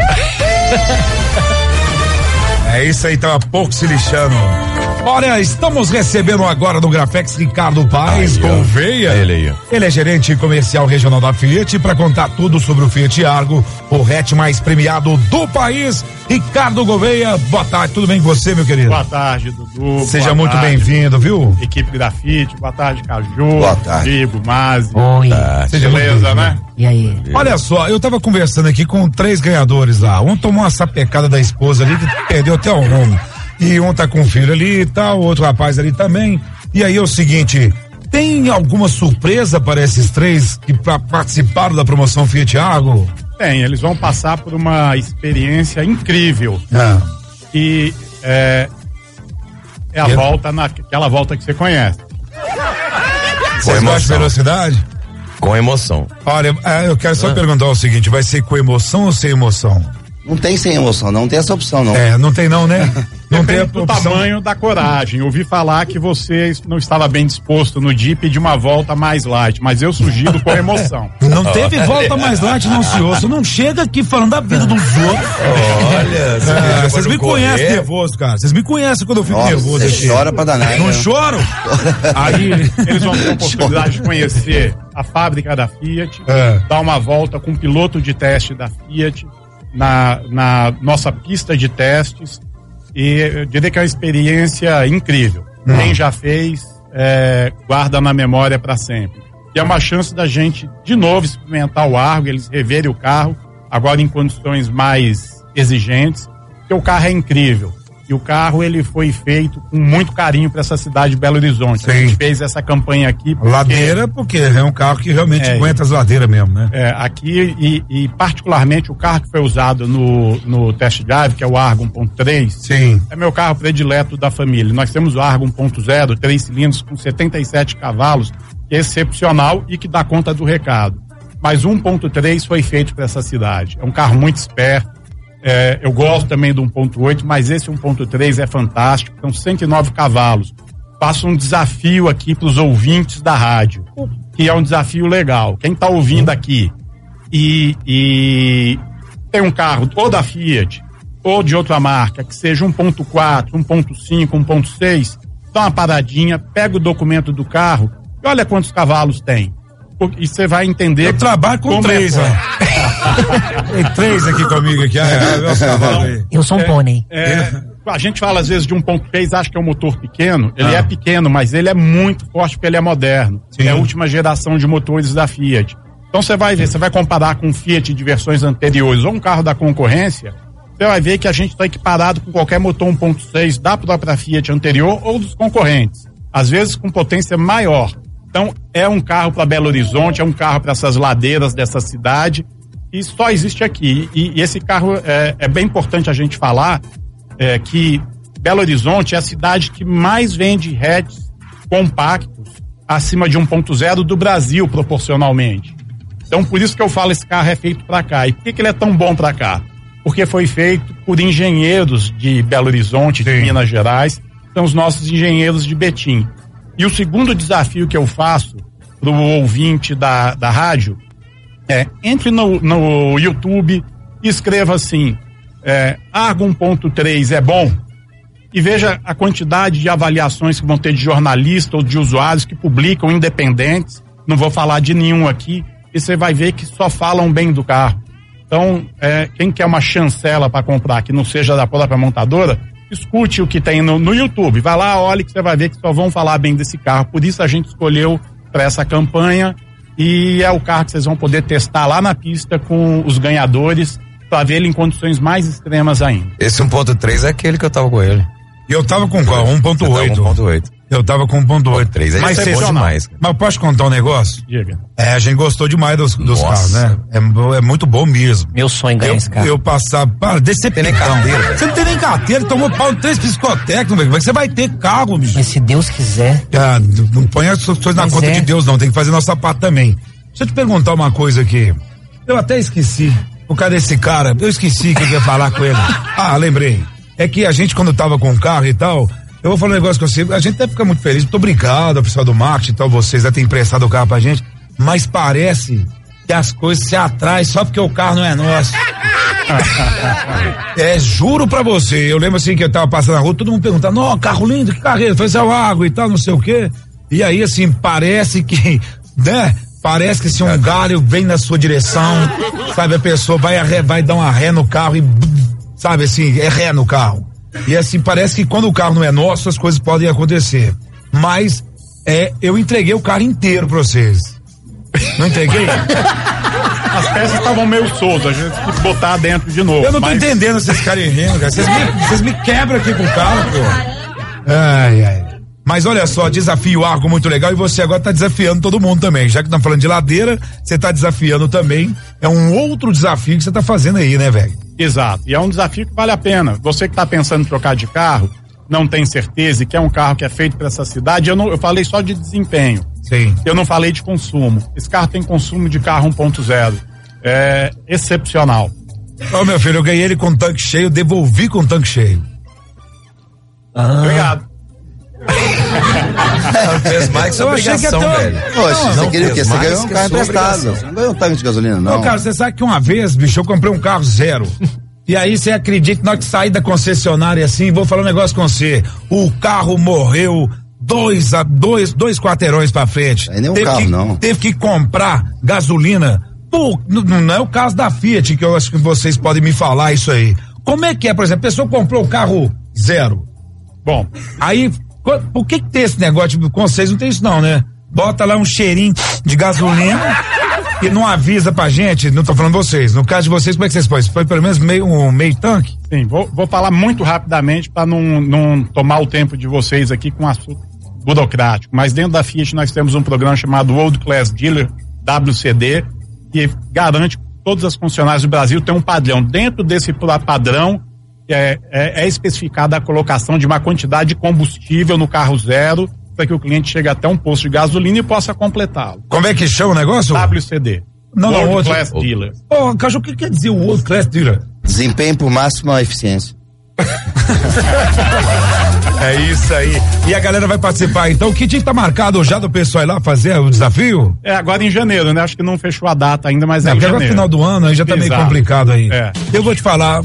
S1: É isso aí, tava pouco se lixando. Olha, estamos recebendo agora no Grafex Ricardo Paes Gouveia. Ele é gerente comercial regional da Fiat, para contar tudo sobre o Fiat Argo, o hatch mais premiado do país. Ricardo Gouveia, boa tarde, tudo bem com você, meu querido?
S18: Boa tarde, Dudu.
S1: Seja muito bem-vindo, viu?
S18: Equipe da Fiat, boa tarde, Caju.
S4: Boa tarde.
S18: Rodrigo, Mazi.
S2: Oi.
S1: Seja
S18: beleza, né?
S2: E aí?
S1: Olha só, eu tava conversando aqui com 3 ganhadores lá. Um tomou uma sapecada da esposa ali, que perdeu até o rumo. E um tá com um filho ali e tal, outro rapaz ali também. E aí é o seguinte, tem alguma surpresa para esses 3 que participaram da promoção Fiat Argo?
S18: Tem, eles vão passar por uma experiência incrível. E é a volta, aquela volta que você conhece.
S1: Você gosta de velocidade?
S5: Com emoção.
S1: Olha, eu quero só perguntar o seguinte, vai ser com emoção ou sem emoção?
S4: Não tem sem emoção, não tem essa opção, não.
S1: Não tem não, né? Não tem a
S18: do tamanho da coragem. Eu ouvi falar que você não estava bem disposto no dia e pediu uma volta mais light, mas eu sugiro com emoção.
S1: Não teve volta mais light, não, senhor. Você não chega aqui falando da vida dos outros.
S5: Olha,
S1: vocês me conhecem nervoso, cara. Vocês me conhecem quando eu fico nervoso.
S4: Você chora pra danar.
S1: Não choro? Aí
S18: eles vão ter a oportunidade de conhecer a fábrica da Fiat, dar uma volta com o piloto de teste da Fiat na nossa pista de testes, e eu diria que é uma experiência incrível. Quem já fez, guarda na memória para sempre. E é uma chance da gente de novo experimentar o Argo, eles reverem o carro, agora em condições mais exigentes, porque o carro é incrível. E o carro, ele foi feito com muito carinho para essa cidade de Belo Horizonte.
S1: Sim.
S18: A gente fez essa campanha aqui.
S1: Ladeira, porque é um carro que realmente aguenta as ladeiras mesmo, né?
S18: Aqui e particularmente o carro que foi usado no test drive, que é o Argo 1.3.
S1: Sim.
S18: É meu carro predileto da família. Nós temos o Argo 1.0, 3 cilindros com 77 cavalos, que é excepcional e que dá conta do recado. Mas o 1.3 foi feito para essa cidade. É um carro muito esperto. Eu gosto também do 1.8, mas esse 1.3 é fantástico, são 109 cavalos. Faço um desafio aqui para os ouvintes da rádio, que é um desafio legal. Quem está ouvindo aqui e tem um carro ou da Fiat ou de outra marca, que seja 1.4, 1.5, 1.6, dá uma paradinha, pega o documento do carro e olha quantos cavalos tem. E você vai entender.
S1: Eu trabalho com 3, ó. Tem 3 aqui comigo aqui.
S2: Eu sou um pônei.
S18: A gente fala às vezes de 1.3, acha que é um motor pequeno. Ele é pequeno, mas ele é muito forte porque ele é moderno. Sim. É a última geração de motores da Fiat. Então você vai ver, você vai comparar com um Fiat de versões anteriores ou um carro da concorrência, você vai ver que a gente está equiparado com qualquer motor 1.6 da própria Fiat anterior ou dos concorrentes, às vezes com potência maior. Então é um carro para Belo Horizonte, é um carro para essas ladeiras dessa cidade e só existe aqui. E esse carro é bem importante a gente falar que Belo Horizonte é a cidade que mais vende hatches compactos acima de 1.0 do Brasil proporcionalmente. Então por isso que eu falo esse carro é feito para cá. E por que ele é tão bom para cá? Porque foi feito por engenheiros de Belo Horizonte, de Minas Gerais, são os nossos engenheiros de Betim. E o segundo desafio que eu faço para o ouvinte da rádio entre no YouTube e escreva assim, Argo 1.3 é bom? E veja a quantidade de avaliações que vão ter de jornalistas ou de usuários que publicam independentes, não vou falar de nenhum aqui, e você vai ver que só falam bem do carro. Então, quem quer uma chancela para comprar que não seja da própria montadora, escute o que tem no YouTube. Vai lá, olhe que você vai ver que só vão falar bem desse carro. Por isso a gente escolheu para essa campanha e é o carro que vocês vão poder testar lá na pista com os ganhadores para ver ele em condições mais extremas ainda.
S5: Esse 1.3 é aquele que eu tava com ele.
S1: E eu tava com qual? 1.8.
S5: 1.8.
S1: Eu tava com 1.8.
S5: 3
S1: mas
S5: é bom demais.
S1: Mas posso contar um negócio?
S18: Diga.
S1: A gente gostou demais dos carros, né? É muito bom mesmo.
S2: Meu sonho ganhar esse carro.
S1: Eu passava, decepção. Você não tem nem carteira, tomou pau em 3 psicotécnicos, como é que você vai ter carro, bicho?
S2: Mas se Deus quiser.
S1: Não põe as coisas na conta de Deus, não. Tem que fazer nosso sapato também. Deixa eu te perguntar uma coisa aqui. Eu até esqueci. Por causa desse cara, eu esqueci que eu ia falar com ele. Lembrei. É que a gente, quando tava com o carro e tal, eu vou falar um negócio com você, a gente deve ficar muito feliz, muito obrigado ao pessoal do marketing e tal, vocês já terem emprestado o carro pra gente, mas parece que as coisas se atraem só porque o carro não é nosso. Juro pra você, eu lembro assim que eu tava passando na rua, todo mundo perguntando, não, carro lindo, que carro é esse? Foi seu água e tal, não sei o quê. E aí assim, parece que, né? Parece que se um galho vem na sua direção, sabe, a pessoa vai dar uma ré no carro e, sabe assim, é ré no carro. E assim, parece que quando o carro não é nosso, as coisas podem acontecer. Mas, eu entreguei o carro inteiro pra vocês. Não entreguei?
S18: As peças estavam meio soltas, a gente tem que botar dentro de novo.
S1: Eu não tô entendendo vocês ficarem rindo, cara. Vocês me quebram aqui com o carro, pô. Ai. Mas olha só, desafio Argo muito legal e você agora tá desafiando todo mundo também. Já que tá falando de ladeira, você tá desafiando também. É um outro desafio que você tá fazendo aí, né, velho?
S18: Exato. E é um desafio que vale a pena. Você que tá pensando em trocar de carro, não tem certeza e quer um carro que é feito para essa cidade, eu falei só de desempenho.
S1: Sim.
S18: Eu não falei de consumo. Esse carro tem consumo de carro 1.0. É excepcional.
S1: Meu filho, eu ganhei ele com tanque cheio, devolvi com tanque cheio.
S18: Obrigado.
S5: Não fez mais que sua obrigação, velho.
S4: Poxa, você queria o quê? Você ganhou um carro emprestado. Você não ganhou um tanque de gasolina, não.
S1: Cara, você sabe que uma vez, bicho, eu comprei um carro zero. E aí você acredita que na hora que sair da concessionária assim, vou falar um negócio com você. O carro morreu dois quarteirões pra frente.
S4: Aí nem um carro, não.
S1: Teve que comprar gasolina. Pô, não é o caso da Fiat, que eu acho que vocês podem me falar isso aí. Como é que é, por exemplo, a pessoa comprou o carro zero. Bom, aí, por que tem esse negócio? Com vocês não tem isso não, né? Bota lá um cheirinho de gasolina e não avisa pra gente, não tô falando vocês. No caso de vocês, como é que vocês fazem? Foi pelo menos meio tanque?
S18: Sim, vou falar muito rapidamente para não tomar o tempo de vocês aqui com assunto burocrático. Mas dentro da Fiat nós temos um programa chamado World Class Dealer, WCD, que garante que todas as concessionárias do Brasil têm um padrão. Dentro desse padrão é especificada a colocação de uma quantidade de combustível no carro zero para que o cliente chegue até um posto de gasolina e possa completá-lo.
S1: Como é que chama o negócio?
S18: WCD. World Class Dealer.
S1: Caju, o que quer dizer o World Class Dealer?
S4: Desempenho por máxima eficiência.
S1: É isso aí. E a galera vai participar, então. Que dia tá marcado já do pessoal ir lá fazer o desafio?
S18: Agora em janeiro, né? Acho que não fechou a data ainda, mas em
S1: janeiro.
S18: Agora
S1: no final do ano, aí já tá meio complicado aí. Eu vou te falar.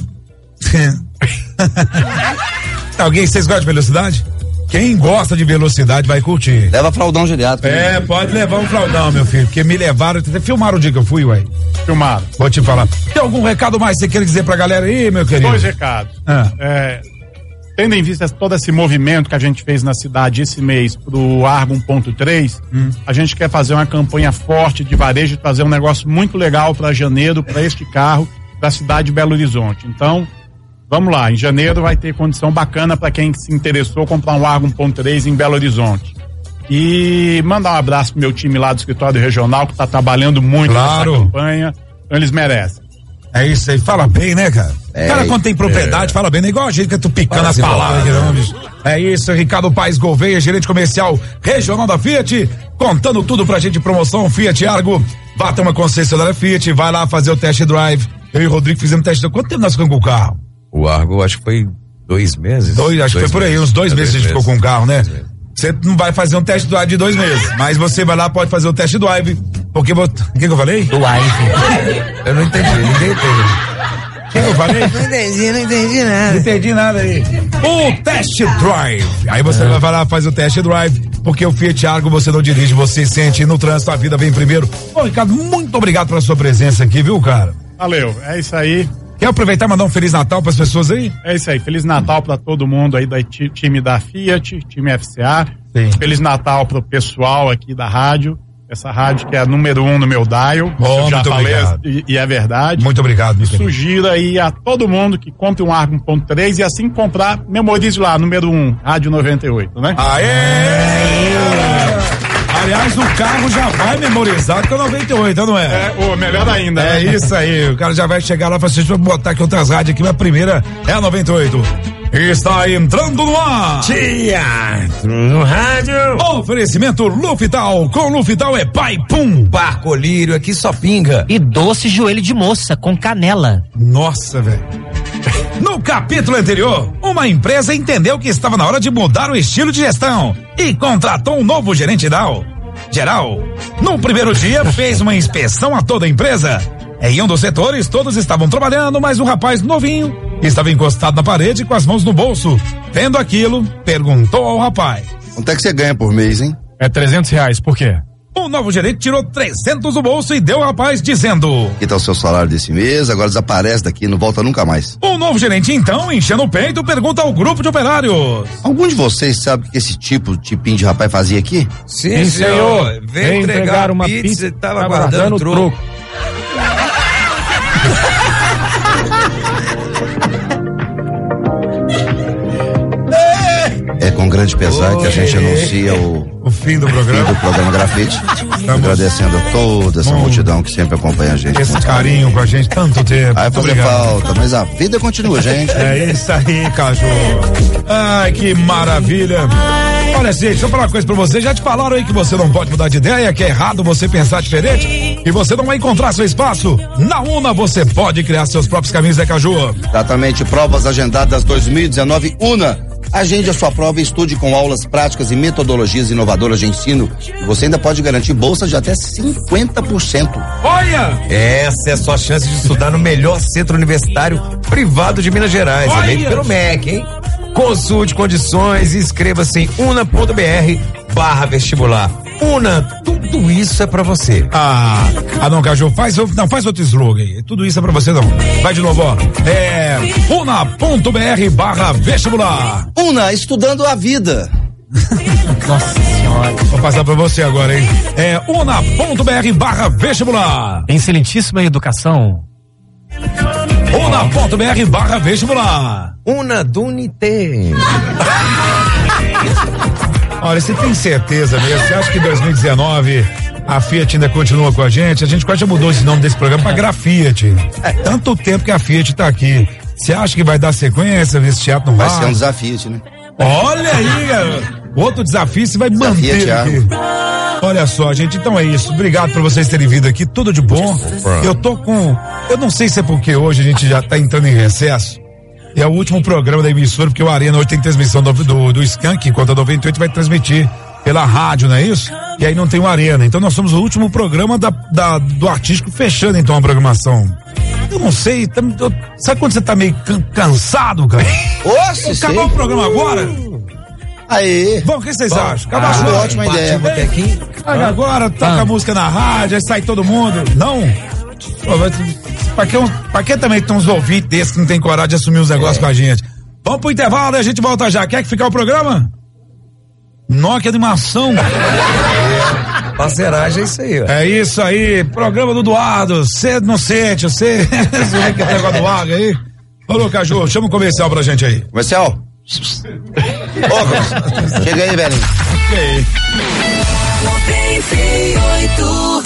S1: Alguém, vocês gostam de velocidade? Quem gosta de velocidade vai curtir.
S4: Leva fraldão geriátrico.
S1: Pode levar um fraldão, meu filho, porque me levaram, até filmaram o dia que eu fui, ué.
S18: Filmaram.
S1: Vou te falar. Tem algum recado mais que você quer dizer pra galera aí, meu querido?
S18: 2 recados. tendo em vista todo esse movimento que a gente fez na cidade esse mês pro Argo 1.3, a gente quer fazer uma campanha forte de varejo, fazer um negócio muito legal para janeiro, para este carro, para a cidade de Belo Horizonte. Então, vamos lá, em janeiro vai ter condição bacana para quem se interessou comprar um Argo 1.3 em Belo Horizonte. E mandar um abraço pro meu time lá do escritório regional, que tá trabalhando muito nessa campanha, então eles merecem.
S1: É isso aí, fala bem, né, cara? Cara, quando tem propriedade, fala bem, não é igual a gente que tu picando as palavras aqui, não, bicho. É isso, Ricardo Paes Gouveia, gerente comercial regional da Fiat, contando tudo pra gente, promoção Fiat Argo. Vá ter uma concessionária Fiat, vai lá fazer o test drive. Eu e o Rodrigo fizemos test drive. Quanto tempo nós ficamos com o carro?
S5: O Argo, acho que foi 2 meses.
S1: Acho que foi por aí, uns 2 meses a gente ficou com o carro, né? Você não vai fazer um test drive de 2 meses, mas você vai lá, pode fazer o test drive, porque o que eu falei?
S5: Eu não entendi, ninguém entendeu.
S1: O que eu falei?
S17: Não entendi nada.
S1: Não entendi nada aí. O test drive. Aí você vai lá, faz o test drive, porque o Fiat Argo você não dirige, você sente no trânsito, a vida vem primeiro. Ô, Ricardo, muito obrigado pela sua presença aqui, viu, cara?
S18: Valeu, é isso aí.
S1: Quer aproveitar e mandar um Feliz Natal para as pessoas aí?
S18: É isso aí, Feliz Natal para todo mundo aí do time da Fiat, time FCA. Sim. Feliz Natal pro pessoal aqui da rádio, essa rádio que é a número 1 no meu dial. Eu já falei e é verdade.
S1: Muito obrigado.
S18: Sugiro aí a todo mundo que compre um Argo 1.3 e assim comprar, memorize lá, número 1, Rádio 98, né?
S1: Aliás, o carro já vai memorizado com a 98, não é?
S18: Melhor ainda.
S1: É isso aí, o cara já vai chegar lá e falar assim, deixa eu botar aqui outras rádios aqui, mas a primeira é a 98. Está entrando no ar.
S7: Teatro no rádio.
S1: Oferecimento Luftal. Com Luftal é pai, pum.
S5: Bar Colírio, aqui só pinga.
S2: E doce joelho de moça com canela.
S1: Nossa, velho. No capítulo anterior, uma empresa entendeu que estava na hora de mudar o estilo de gestão e contratou um novo gerente geral. No primeiro dia, fez uma inspeção a toda a empresa. Em um dos setores, todos estavam trabalhando, mas um rapaz novinho estava encostado na parede com as mãos no bolso. Vendo aquilo, perguntou ao rapaz:
S4: quanto é que você ganha por mês, hein?
S1: É R$300, por quê? O novo gerente tirou 300 do bolso e deu ao rapaz dizendo:
S4: aqui tá o seu salário desse mês, agora desaparece daqui, não volta nunca mais.
S1: O novo gerente então, enchendo o peito, pergunta ao grupo de operários:
S4: algum de vocês sabe o que esse tipinho de rapaz fazia aqui?
S5: Sim, senhor. Veio entregar uma pizza e tava guardando o troco.
S4: É com grande pesar que a gente anuncia
S1: o fim do programa
S4: Grafite. Agradecendo a toda essa multidão que sempre acompanha a gente.
S1: Esse carinho com a gente tanto tempo.
S4: Vai fazer falta, mas a vida continua, gente.
S1: É isso aí, cachorro. Ai, que maravilha. Olha, gente, deixa eu falar uma coisa pra você. Já te falaram aí que você não pode mudar de ideia, que é errado você pensar diferente, e você não vai encontrar seu espaço? Na UNA você pode criar seus próprios caminhos, né, Caju?
S4: Exatamente, provas agendadas 2019 UNA. Agende a sua prova e estude com aulas práticas e metodologias inovadoras de ensino. E você ainda pode garantir bolsas de até 50%.
S1: Olha!
S5: Essa é a sua chance de estudar no melhor centro universitário privado de Minas Gerais. Eleito pelo MEC, hein? Consulte condições e inscreva-se em una.br/vestibular. Una, tudo isso é pra você.
S1: Não, Caju, faz outro slogan aí. Tudo isso é pra você, não. Vai de novo, ó. una.br/vestibular.
S4: Una, estudando a vida.
S2: Nossa senhora.
S1: Vou passar pra você agora, hein? una.br/vestibular.
S2: Excelentíssima educação.
S1: una.br/vestibular.
S5: Una Dunité.
S1: Olha, você tem certeza mesmo? Você acha que em 2019 a Fiat ainda continua com a gente? A gente quase já mudou esse nome desse programa pra Grafiat. É tanto tempo que a Fiat tá aqui. Você acha que vai dar sequência? Esse teatro não vai?
S4: Vai ser um desafio, né?
S1: Olha aí, garoto. Outro desafio você vai manter aqui. Olha só, gente, então é isso. Obrigado por vocês terem vindo aqui, tudo de bom. Eu não sei se é porque hoje a gente já tá entrando em recesso. É o último programa da emissora, porque o Arena hoje tem transmissão do Skank, enquanto a 98 vai transmitir pela rádio, não é isso? E aí não tem o Arena. Então nós somos o último programa do artístico fechando então a programação. Eu não sei, sabe quando você tá meio cansado, cara?
S4: Oxe,
S1: acabar o programa agora?
S4: Aí.
S1: Bom, o que vocês acham? Acabar
S4: a ótima ideia.
S1: Agora toca a música na rádio, aí sai todo mundo. Não? Pra que também tem uns ouvintes desses que não tem coragem de assumir os negócios com a gente? Vamos pro intervalo e a gente volta já. Quer que ficar o programa? Nokia Animação.
S5: Parceragem é isso aí, ó.
S1: É isso aí, programa do Eduardo. Você não sente, você é que pega do água aí. Ô, Caju, chama o comercial pra gente aí.
S4: Comercial? Chega aí, velho.
S1: Ok.
S8: 98.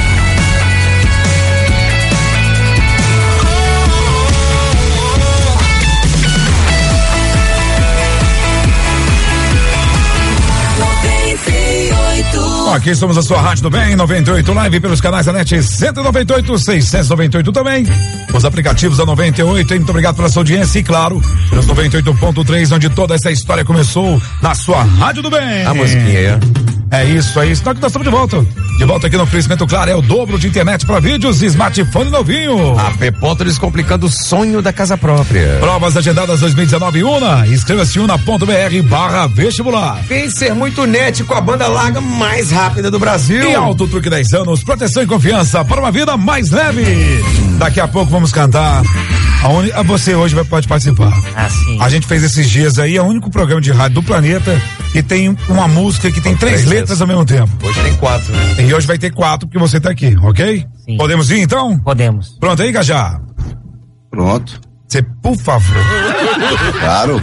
S1: Bom, aqui somos a sua Rádio do Bem, 98 Live pelos canais da NET 198, 698 também. Os aplicativos da 98, hein? Muito obrigado pela sua audiência e, claro, pelos 98.3, onde toda essa história começou na sua Rádio do Bem.
S5: A musiquinha aí, ó.
S1: É isso aí, senão que nós estamos de volta. De volta aqui no Oferecimento Claro, é o dobro de internet para vídeos e smartphone novinho.
S5: A P-Ponto descomplicando o sonho da casa própria.
S1: Provas agendadas 2019 Una. Inscreva-se una.br/vestibular.
S5: Vem ser muito net com a banda larga mais rápida do Brasil.
S1: E Auto Truque 10 anos, proteção e confiança para uma vida mais leve. Daqui a pouco vamos cantar. Você hoje pode participar.
S2: Sim.
S1: A gente fez esses dias aí, é o único programa de rádio do planeta que tem uma música que tem 3 letras ao mesmo tempo.
S5: Hoje tem 4, né?
S1: E hoje vai ter 4 porque você tá aqui, ok?
S2: Sim.
S1: Podemos ir então?
S2: Podemos.
S1: Pronto aí, Cajá?
S4: Pronto.
S1: Você, por favor.
S4: Claro.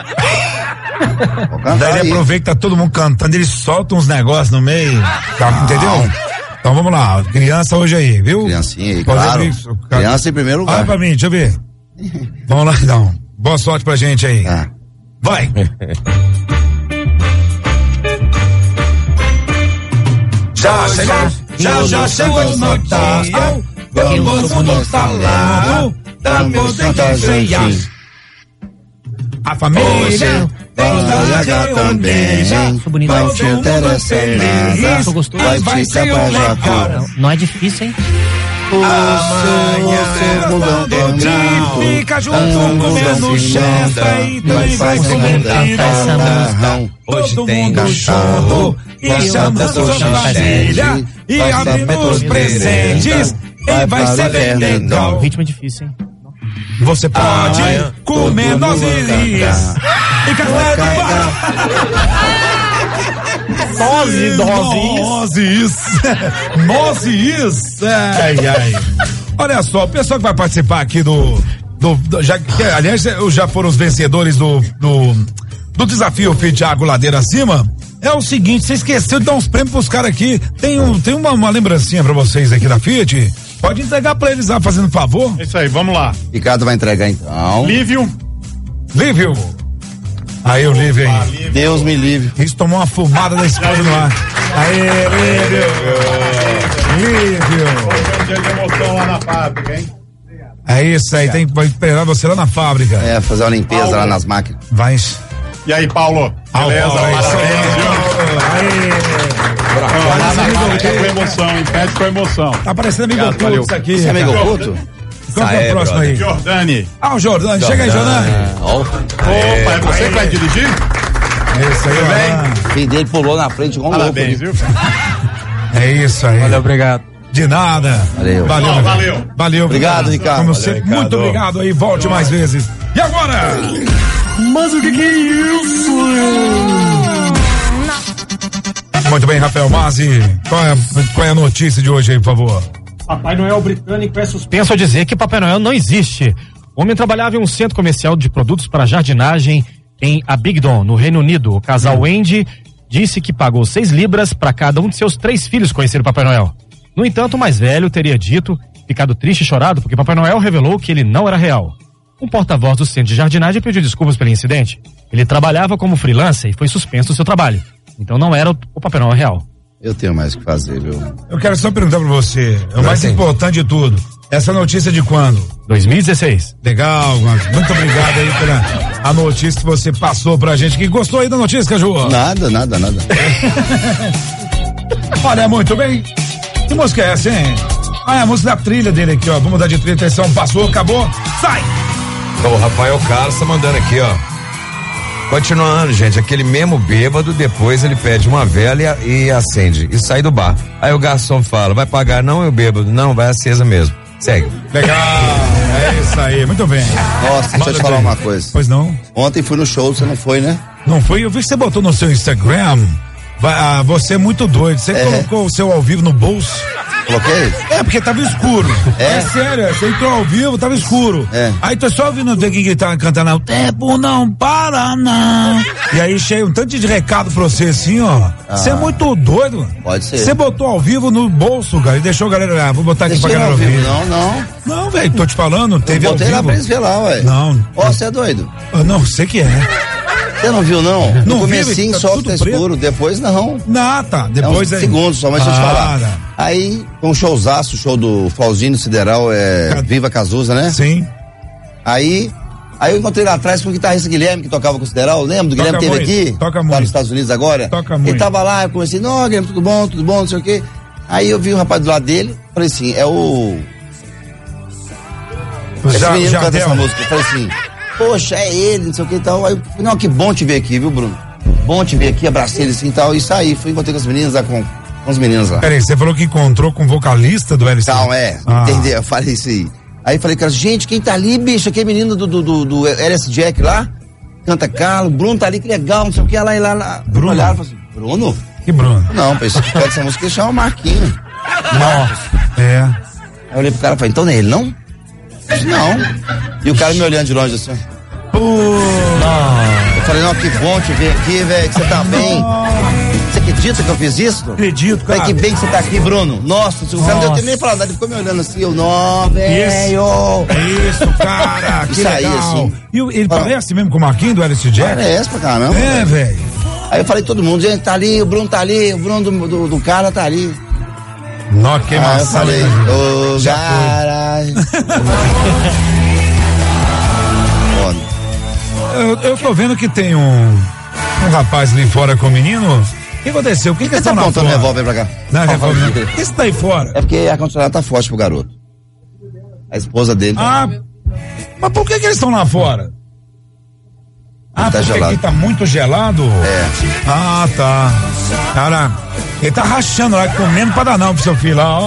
S1: Daí ele aproveita que tá todo mundo cantando, ele solta uns negócios no meio. Tá, entendeu? Então vamos lá, criança hoje aí, viu?
S4: Criancinha aí, claro. Criança em primeiro lugar.
S1: Olha pra mim, deixa eu ver. Vamos lá então. Boa sorte pra gente aí. Vai! Já chegou o Natal, vamos no salão, damos de ceias. A família toda reunida, vai te interessar, vai ser um legal.
S2: Não é difícil, hein?
S1: Fica junto comendo chesta e também vai comer essa música. Todo mundo junto e chama sua família e abre os presentes e vai ser bem legal.
S2: O ritmo é difícil, hein?
S1: Você pode comer nozes e café do bar. Nozes. Ai. Olha só, o pessoal que vai participar aqui aliás, já foram os vencedores do desafio Fiat Thiago Ladeira Acima. É o seguinte, você esqueceu de dar uns prêmios pros caras aqui. Tem uma lembrancinha pra vocês aqui da Fiat. Pode entregar pra eles lá, fazendo favor.
S18: É isso aí, vamos lá.
S4: Ricardo vai entregar então.
S18: Lívio.
S1: Aí o Lívio aí.
S4: Deus me livre.
S1: Isso tomou uma fumada da esposa no ar. Aí, Lívio.
S18: Hoje é um dia de emoção lá na fábrica, hein?
S1: É isso aí, tem que esperar você lá na fábrica.
S4: É, fazer uma limpeza lá nas máquinas.
S1: Vai.
S18: E aí, Paulo? Beleza? Parabéns, viu? Pede com emoção, hein? Pede com emoção.
S1: Tá parecendo amigo oculto isso aqui.
S4: Você é amigo oculto?
S1: Qual que é o próximo aí?
S18: Jordani.
S1: O Jordani. Chega aí, Jordani.
S18: Opa, é você que vai dirigir?
S1: Isso aí,
S4: o filho dele pulou na frente com um louco.
S18: Parabéns, viu?
S1: É isso aí.
S12: Valeu, obrigado.
S1: De nada. Valeu.
S4: Obrigado, Ricardo.
S1: Como sempre, muito obrigado aí. Volte mais vezes. E agora?
S8: Mas o que é isso?
S1: Muito bem, Rafael Mazzi. Qual é a notícia de hoje aí, por favor?
S3: Papai Noel britânico é suspenso ao dizer que Papai Noel não existe. O homem trabalhava em um centro comercial de produtos para jardinagem em Abingdon, no Reino Unido. O casal Wendy disse que pagou 6 libras para cada um de seus 3 filhos conhecer o Papai Noel. No entanto, o mais velho teria ficado triste e chorado porque Papai Noel revelou que ele não era real. Um porta-voz do centro de jardinagem pediu desculpas pelo incidente. Ele trabalhava como freelancer e foi suspenso do seu trabalho. Então não era o Papai Noel real.
S4: Eu tenho mais o que fazer, viu?
S1: Eu quero só perguntar pra você, o mais importante de tudo, essa notícia de quando?
S3: 2016.
S1: Legal, muito obrigado aí pela a notícia que você passou pra gente. Que gostou aí da notícia, Caju?
S4: Nada.
S1: Olha, muito bem. Que música é essa, hein? É a música da trilha dele aqui, ó. Vamos mudar de trilha, atenção, passou, acabou, sai!
S5: O Rafael Carlos tá mandando aqui, ó. Continuando, gente, aquele mesmo bêbado, depois ele pede uma vela e acende e sai do bar. Aí o garçom fala, vai pagar não, eu bêbado? Não, vai acesa mesmo. Segue.
S1: Legal, é É isso aí, muito bem.
S4: Nossa, deixa eu te falar uma coisa.
S1: Pois não?
S4: Ontem fui no show, você não foi, né?
S1: Não foi? Eu vi que você botou no seu Instagram. Você é muito doido. Você colocou o seu ao vivo no bolso.
S4: Coloquei?
S1: É, porque tava escuro. É sério, você entrou ao vivo, tava escuro. Aí tô só ouvindo ver quem tava cantando. O tempo não para, não. E aí cheio um tanto de recado pra você assim, ó. Você é muito doido.
S4: Pode ser.
S1: Você botou ao vivo no bolso, cara, e deixou a galera lá. Vou botar aqui pra galera ouvir.
S4: Não.
S1: Não, velho, tô te falando, teve ao vivo.
S4: Botei lá pra eles ver lá, ué.
S1: Não.
S4: Ó, você é doido?
S1: Não, você que é.
S4: Você não viu, não?
S1: No
S4: comecinho só que tá escuro, depois não.
S1: Tá. Depois
S4: é uns segundos só, mas deixa eu te falar. Aí, um showzaço, show do Flauzino Sideral, Viva Cazuza, né?
S1: Sim.
S4: Aí eu encontrei lá atrás com o guitarrista Guilherme, que tocava com o Sideral, lembra do Guilherme que teve aqui?
S1: Toca
S4: muito. Tá nos Estados Unidos agora?
S1: Toca muito.
S4: Ele tava lá, eu comecei, não, Guilherme, tudo bom, não sei o quê. Aí eu vi um rapaz do lado dele, falei assim, é o... Esse menino canta essa música, eu falei assim... Poxa, é ele, não sei o que e tal. Aí eu falei, não, que bom te ver aqui, viu, Bruno? Bom te ver aqui, abracei ele assim e tal. E saí, encontrei com as meninas lá, com os meninos lá.
S1: Peraí, você falou que encontrou com o vocalista do LC?
S4: Não, entendeu? Eu falei isso aí. Aí falei, cara, gente, quem tá ali, bicho? Aquele menino do LS Jack lá, canta Carlos, Bruno tá ali, que legal, não sei o que, lá.
S1: Bruno?
S4: Olharam e falaram assim, Bruno?
S1: Que Bruno?
S4: Não, esse que canta essa música, ele chama Marquinhos.
S1: Nossa.
S4: Aí eu olhei pro cara e falei, então não é ele, não? Não. E o cara me olhando de longe assim, Eu falei, não, que bom te ver aqui, velho, que você tá bem. Você acredita que eu fiz isso?
S1: Acredito, cara.
S4: Que bem que você tá aqui, Bruno. Nossa, o cara não deu tempo nem pra falar, ele ficou me olhando assim, velho.
S1: Isso, cara, que
S4: isso
S1: legal.
S4: Aí, assim.
S1: E ele parece mesmo com o Marquinhos do LC Jack?
S4: Parece pra caramba.
S1: Velho.
S4: Aí eu falei, todo mundo, gente, tá ali, o Bruno tá ali, o Bruno do cara tá ali.
S1: Nossa, que massa.
S4: Eu falei, caralho.
S1: Eu tô vendo que tem um rapaz ali fora com o menino. O que aconteceu? O que
S4: tá apontando o revólver pra cá?
S1: Não, revólver. Por que você tá aí fora?
S4: É porque a ar-condicionado tá forte pro garoto. A esposa dele.
S1: Mas por que eles estão lá fora?
S4: Tá
S1: porque
S4: gelado.
S1: aqui tá muito gelado? Tá. Cara, ele tá rachando lá, comendo pra dar não pro seu filho lá, ó.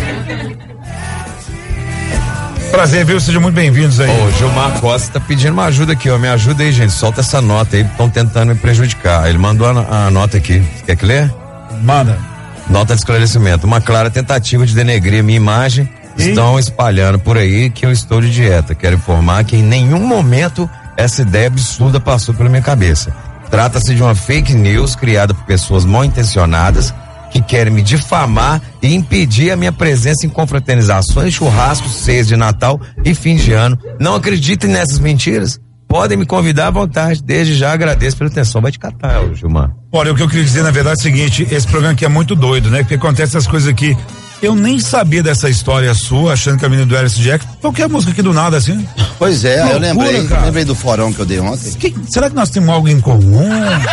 S1: Prazer, viu? Sejam muito bem-vindos aí.
S5: Ô, Gilmar Costa tá pedindo uma ajuda aqui, ó. Me ajuda aí, gente. Solta essa nota aí, estão tentando me prejudicar. Ele mandou a nota aqui. Quer que lê?
S1: Manda.
S5: Nota de esclarecimento. Uma clara tentativa de denegrir minha imagem. Estão espalhando por aí que eu estou de dieta. Quero informar que em nenhum momento essa ideia absurda passou pela minha cabeça. Trata-se de uma fake news criada por pessoas mal intencionadas que querem me difamar e impedir a minha presença em confraternizações, churrascos, ceias de Natal e fim de ano. Não acreditem nessas mentiras. Podem me convidar à vontade. Desde já agradeço pela atenção. Vai te catar, Gilmar.
S1: Olha, o que eu queria dizer na verdade é o seguinte, esse programa aqui é muito doido, né? Porque acontece essas coisas aqui. Eu nem sabia dessa história sua, achando que a menina do Alice Jack. Qualquer música aqui do nada, assim.
S4: Pois é,
S1: loucura,
S4: eu lembrei do forão que eu dei ontem.
S1: Será que nós temos algo em comum?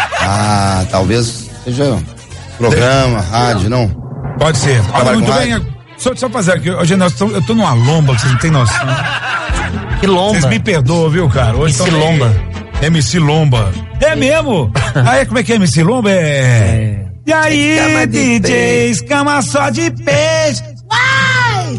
S4: Talvez seja programa, rádio, não?
S1: Pode ser. Muito bem. Só fazer aqui, hoje eu tô numa lomba, que vocês não têm noção.
S2: Que lomba?
S1: Vocês me perdoam, viu, cara? Hoje
S2: MC Lomba.
S1: MC Lomba. É mesmo? Aí, como é que é MC Lomba? E aí, DJs, cama só de peixe. Vai!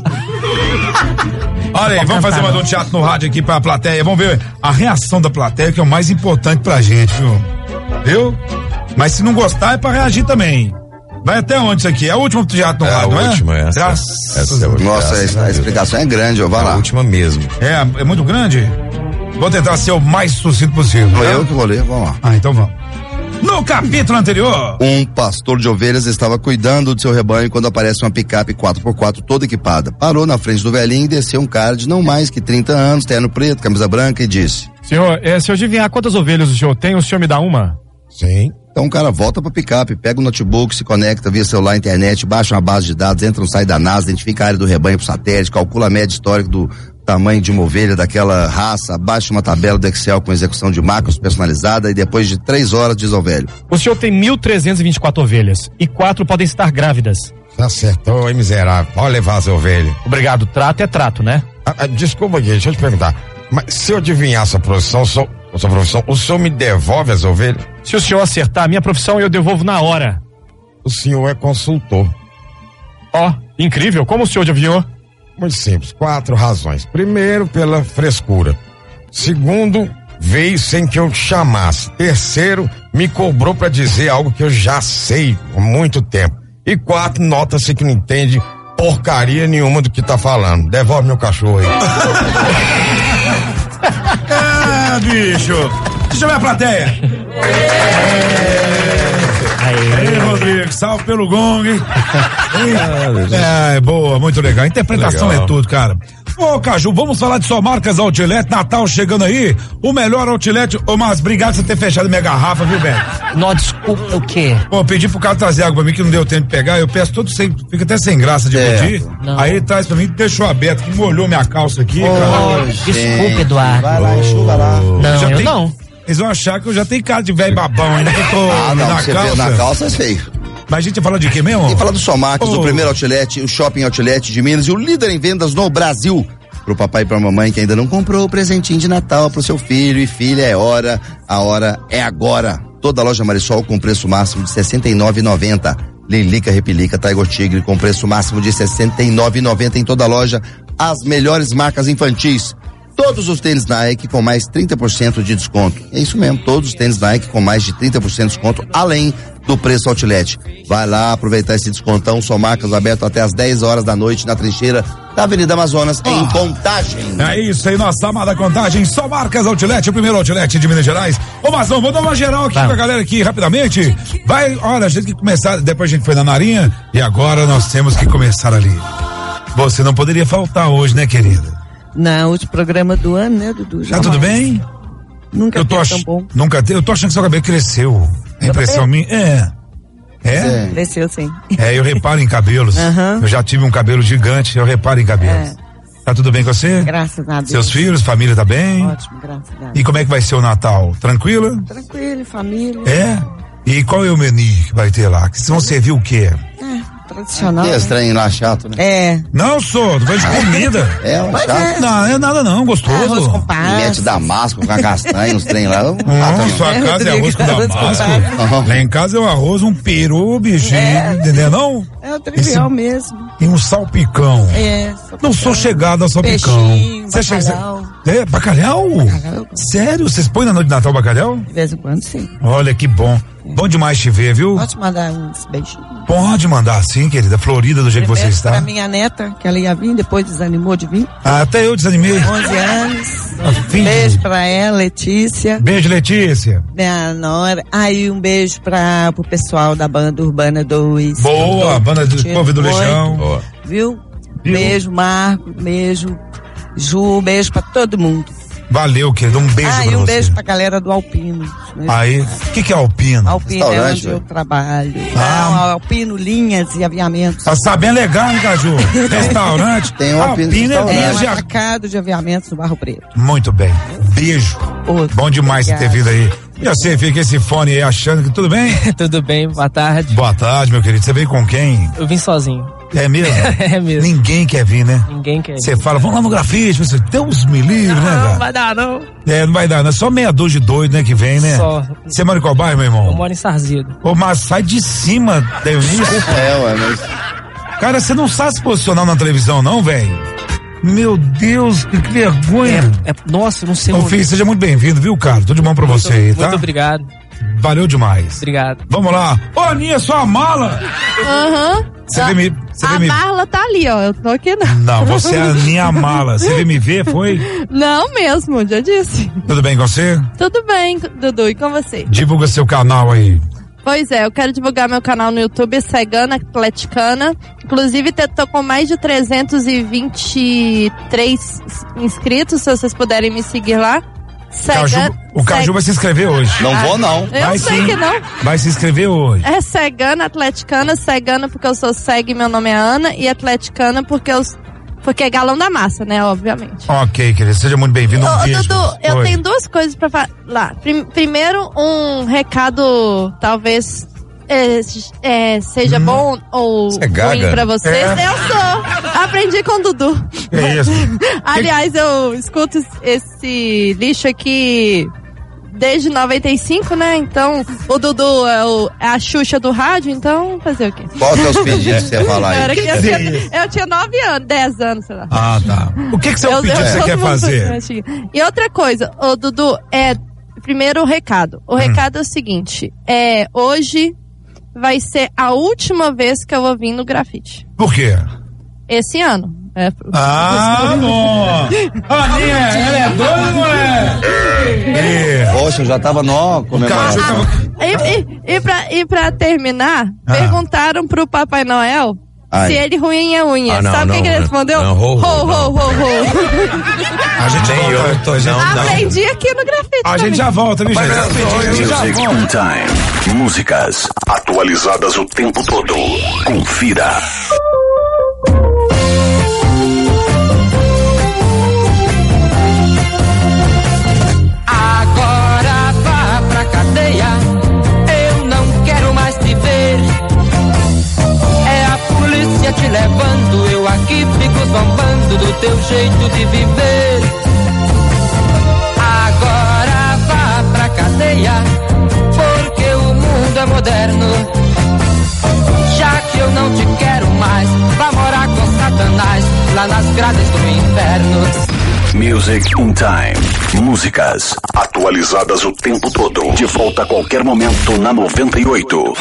S1: Olha aí, vamos fazer mais um teatro no rádio aqui pra plateia. Vamos ver a reação da plateia, que é o mais importante pra gente, viu? Mas se não gostar, é pra reagir também. Vai até onde isso aqui? É o último teatro no rádio, não é?
S5: A última, essa.
S1: Essa
S5: é a
S4: Nossa, a explicação é grande, ó. Vai lá.
S5: A última mesmo.
S1: É muito grande? Vou tentar ser o mais sucinto possível.
S4: Eu que vou ler, vamos lá.
S1: Então vamos. No capítulo anterior,
S4: um pastor de ovelhas estava cuidando do seu rebanho quando aparece uma picape 4x4 toda equipada. Parou na frente do velhinho e desceu um cara de não mais que 30 anos, terno preto, camisa branca e disse:
S3: Senhor, se eu adivinhar quantas ovelhas o senhor tem, o senhor me dá uma?
S4: Sim. Então o cara volta pra picape, pega o notebook, se conecta via celular, internet, baixa uma base de dados, entra no site da NASA, identifica a área do rebanho por satélite, calcula a média histórica do tamanho de uma ovelha daquela raça, baixa uma tabela do Excel com execução de macros personalizada e depois de 3 horas diz ao velho:
S3: o senhor tem 1.324 ovelhas e 4 podem estar grávidas.
S19: Acertou, hein, miserável. Pode levar as ovelhas.
S3: Obrigado. Trato é trato, né?
S19: Desculpa aqui, deixa eu te perguntar. Mas se eu adivinhar a sua profissão, o senhor me devolve as ovelhas?
S3: Se o senhor acertar a minha profissão, eu devolvo na hora.
S19: O senhor é consultor.
S3: Incrível. Como o senhor adivinhou?
S19: Muito simples, 4 razões. Primeiro, pela frescura. Segundo, veio sem que eu te chamasse. Terceiro, me cobrou pra dizer algo que eu já sei há muito tempo. E 4, nota-se que não entende porcaria nenhuma do que tá falando. Devolve meu cachorro aí.
S1: Bicho. Deixa eu ver a plateia. Aí, Rodrigo, salve pelo gong. Boa, muito legal. Interpretação legal. É tudo, cara. Ô, Caju, vamos falar de só marcas Outlet, Natal chegando aí, o melhor Outlet. Ô, mas obrigado por você ter fechado minha garrafa, viu, velho?
S2: Não, desculpa, o quê?
S1: Pô, eu pedi pro cara trazer água pra mim que não deu tempo de pegar, eu peço todo sem, fica até sem graça de pedir. Não. Aí ele traz pra mim, deixou aberto, que molhou minha calça aqui, cara.
S2: Desculpa, Eduardo.
S4: Vai lá, enxuga lá.
S2: Não, eu não.
S1: Eles vão achar que eu já tenho cara de velho babão ainda que eu tô
S4: não,
S1: na
S4: você
S1: calça.
S4: Na calça é feio.
S1: Mas a gente fala de quê mesmo?
S4: E fala do Só Marcas, o primeiro outlet, o Shopping Outlet de Minas e o líder em vendas no Brasil. Pro papai e pra mamãe que ainda não comprou o presentinho de Natal pro seu filho e filha, a hora é agora. Toda a loja Marisol com preço máximo de R$ 69,90. Lilica, Repelica, Tiger Tigre com preço máximo de R$ 69,90 em toda a loja. As melhores marcas infantis. Todos os tênis Nike com mais 30% de desconto. É isso mesmo, todos os tênis Nike com mais de 30% de desconto, além do preço outlet. Vai lá aproveitar esse descontão, Só Marcas aberto até às 10 horas da noite na trincheira da Avenida Amazonas, em Contagem.
S1: É isso aí, nossa amada Contagem, Só Marcas Outlet, o primeiro outlet de Minas Gerais. Ô, Mazão, vou dar uma geral aqui pra galera aqui, rapidamente. Vai, olha, a gente tem que começar, depois a gente foi na Narinha, e agora nós temos que começar ali. Você não poderia faltar hoje, né, querida?
S17: Não, último programa do ano, né, Dudu?
S1: Tá tudo bem?
S17: Nunca teve tão bom.
S1: Eu tô achando que seu cabelo cresceu. A impressão minha, É?
S17: Cresceu, sim.
S1: Eu reparo em cabelos. Eu já tive um cabelo gigante, eu reparo em cabelos. Tá tudo bem com você?
S17: Graças a Deus.
S1: Seus filhos, família tá bem?
S17: Ótimo, graças a Deus.
S1: E como é que vai ser o Natal? Tranquila?
S17: Tranquilo, família.
S1: E qual é o menu que vai ter lá? Que vocês vão servir o quê?
S17: Tradicional.
S4: Que estranho lá, chato, né?
S1: Não, sou, tu vai de comida.
S4: Chato.
S1: Não, é nada não, gostoso.
S4: Mete damasco com a castanha, uns trem lá.
S1: Sua casa é arroz com damasco. Lá em casa é um arroz, um peru, bicho, entendeu não?
S17: É o trivial mesmo.
S1: E um salpicão. Não sou chegado a salpicão.
S17: Bacalhau.
S1: Bacalhau? Sério? Vocês põem na noite de Natal bacalhau?
S17: De vez em quando, sim.
S1: Olha, que bom. Bom demais te ver, viu?
S17: Pode mandar uns beijinhos.
S1: Pode mandar sim, querida. Florida, do jeito que você está.
S17: Pra minha neta, que ela ia vir, depois desanimou de vir.
S1: Até eu desanimei.
S17: 11 anos. Beijo pra ela, Letícia.
S1: Beijo, Letícia.
S17: Minha nora. Aí um beijo pro pessoal da banda Urbana 2.
S1: Boa, banda do Povo do Leixão. Boa.
S17: Viu? Beijo, Marco. Beijo, Ju. Beijo pra todo mundo.
S1: Valeu, querido. Um beijo pra você.
S17: E um beijo pra galera do Alpino.
S1: Aí, o que é Alpino?
S17: Alpino é onde eu trabalho. Alpino, linhas e aviamentos.
S1: Tá sabendo legal, hein, Caju? Restaurante.
S4: Tem um Alpino
S17: é um mercado de aviamentos no Barro Preto.
S1: Muito bem. Beijo. Bom demais você ter vindo aí. E você fica esse fone aí achando que tudo bem?
S20: Tudo bem, boa tarde.
S1: Boa tarde, meu querido. Você veio com quem?
S20: Eu vim sozinho.
S1: É mesmo?
S20: É mesmo.
S1: Ninguém quer vir, né?
S20: Ninguém quer vir.
S1: Você fala, vamos lá no grafite, você Deus me livre, né, cara?
S20: Não vai dar, não.
S1: Não vai dar, não. É só meia dúzia de doido, né, que vem, né?
S20: Só.
S1: Você mora em qual bairro, meu irmão?
S20: Eu moro em Sarzedo.
S1: Ô, mas sai de cima, Dionísio.
S4: Mas...
S1: Cara, você não sabe se posicionar na televisão, não, velho? Meu Deus, que vergonha.
S20: Nossa, eu não sei.
S1: Ô, filho, seja muito bem-vindo, viu, cara? Tudo de bom pra você aí, tá?
S20: Muito obrigado.
S1: Valeu demais.
S20: Obrigado.
S1: Vamos lá. Ô, Aninha, sua mala. Você veio me...
S21: A Marla tá ali, ó. Eu tô aqui não.
S1: Não, você é a minha mala. Você veio me ver, foi?
S21: Não mesmo, já disse.
S1: Tudo bem com você?
S21: Tudo bem, Dudu. E com você?
S1: Divulga seu canal aí.
S21: Pois é, eu quero divulgar meu canal no YouTube, Cegana Atleticana. Inclusive, tô com mais de 323 inscritos, se vocês puderem me seguir lá.
S1: O Caju vai se inscrever hoje.
S4: Não vou, não.
S21: Eu sei que não.
S1: Vai se inscrever hoje.
S21: É Cegana Atleticana, Cegana porque eu sou cega e meu nome é Ana, e Atleticana porque é galão da massa, né, obviamente.
S1: Ok, querido, seja muito bem-vindo. Um beijo.
S21: Dudu, eu tenho duas coisas pra falar. Primeiro, um recado, talvez seja bom ou ruim pra vocês. Eu sou. Aprendi com o Dudu.
S1: É isso.
S21: Aliás, eu escuto esse lixo aqui desde 95, né? Então, o Dudu é a Xuxa do rádio, então fazer o quê?
S4: Qual que é os pedidos que você ia falar aí?
S21: Eu tinha 9 anos, 10 anos, sei lá.
S1: Ah, tá. O que você quer fazer?
S21: E outra coisa, o Dudu, primeiro o recado. O recado é o seguinte, hoje vai ser a última vez que eu vou vir no grafite.
S1: Por quê?
S21: Esse ano.
S1: Bom! Ela é doida, moleque!
S4: Poxa, eu já tava comemorando.
S21: E pra terminar, perguntaram pro Papai Noel se ele ruim é unha. Sabe o que ele respondeu? Ho, ho, ho, ho.
S1: A gente
S21: aprendi aqui no grafite.
S1: A gente já volta, viu, gente?
S9: Music Time. Músicas atualizadas o tempo todo. Confira.
S8: Agora vá pra cadeia, eu não quero mais te ver. É a polícia te levando, eu aqui fico zombando do teu jeito de viver. Agora vá pra cadeia, porque o mundo é moderno. Já que eu não te quero mais, vá morar com Satanás, lá nas grades do inferno.
S9: Music in Time. Músicas atualizadas o tempo todo. De volta a qualquer momento na 98.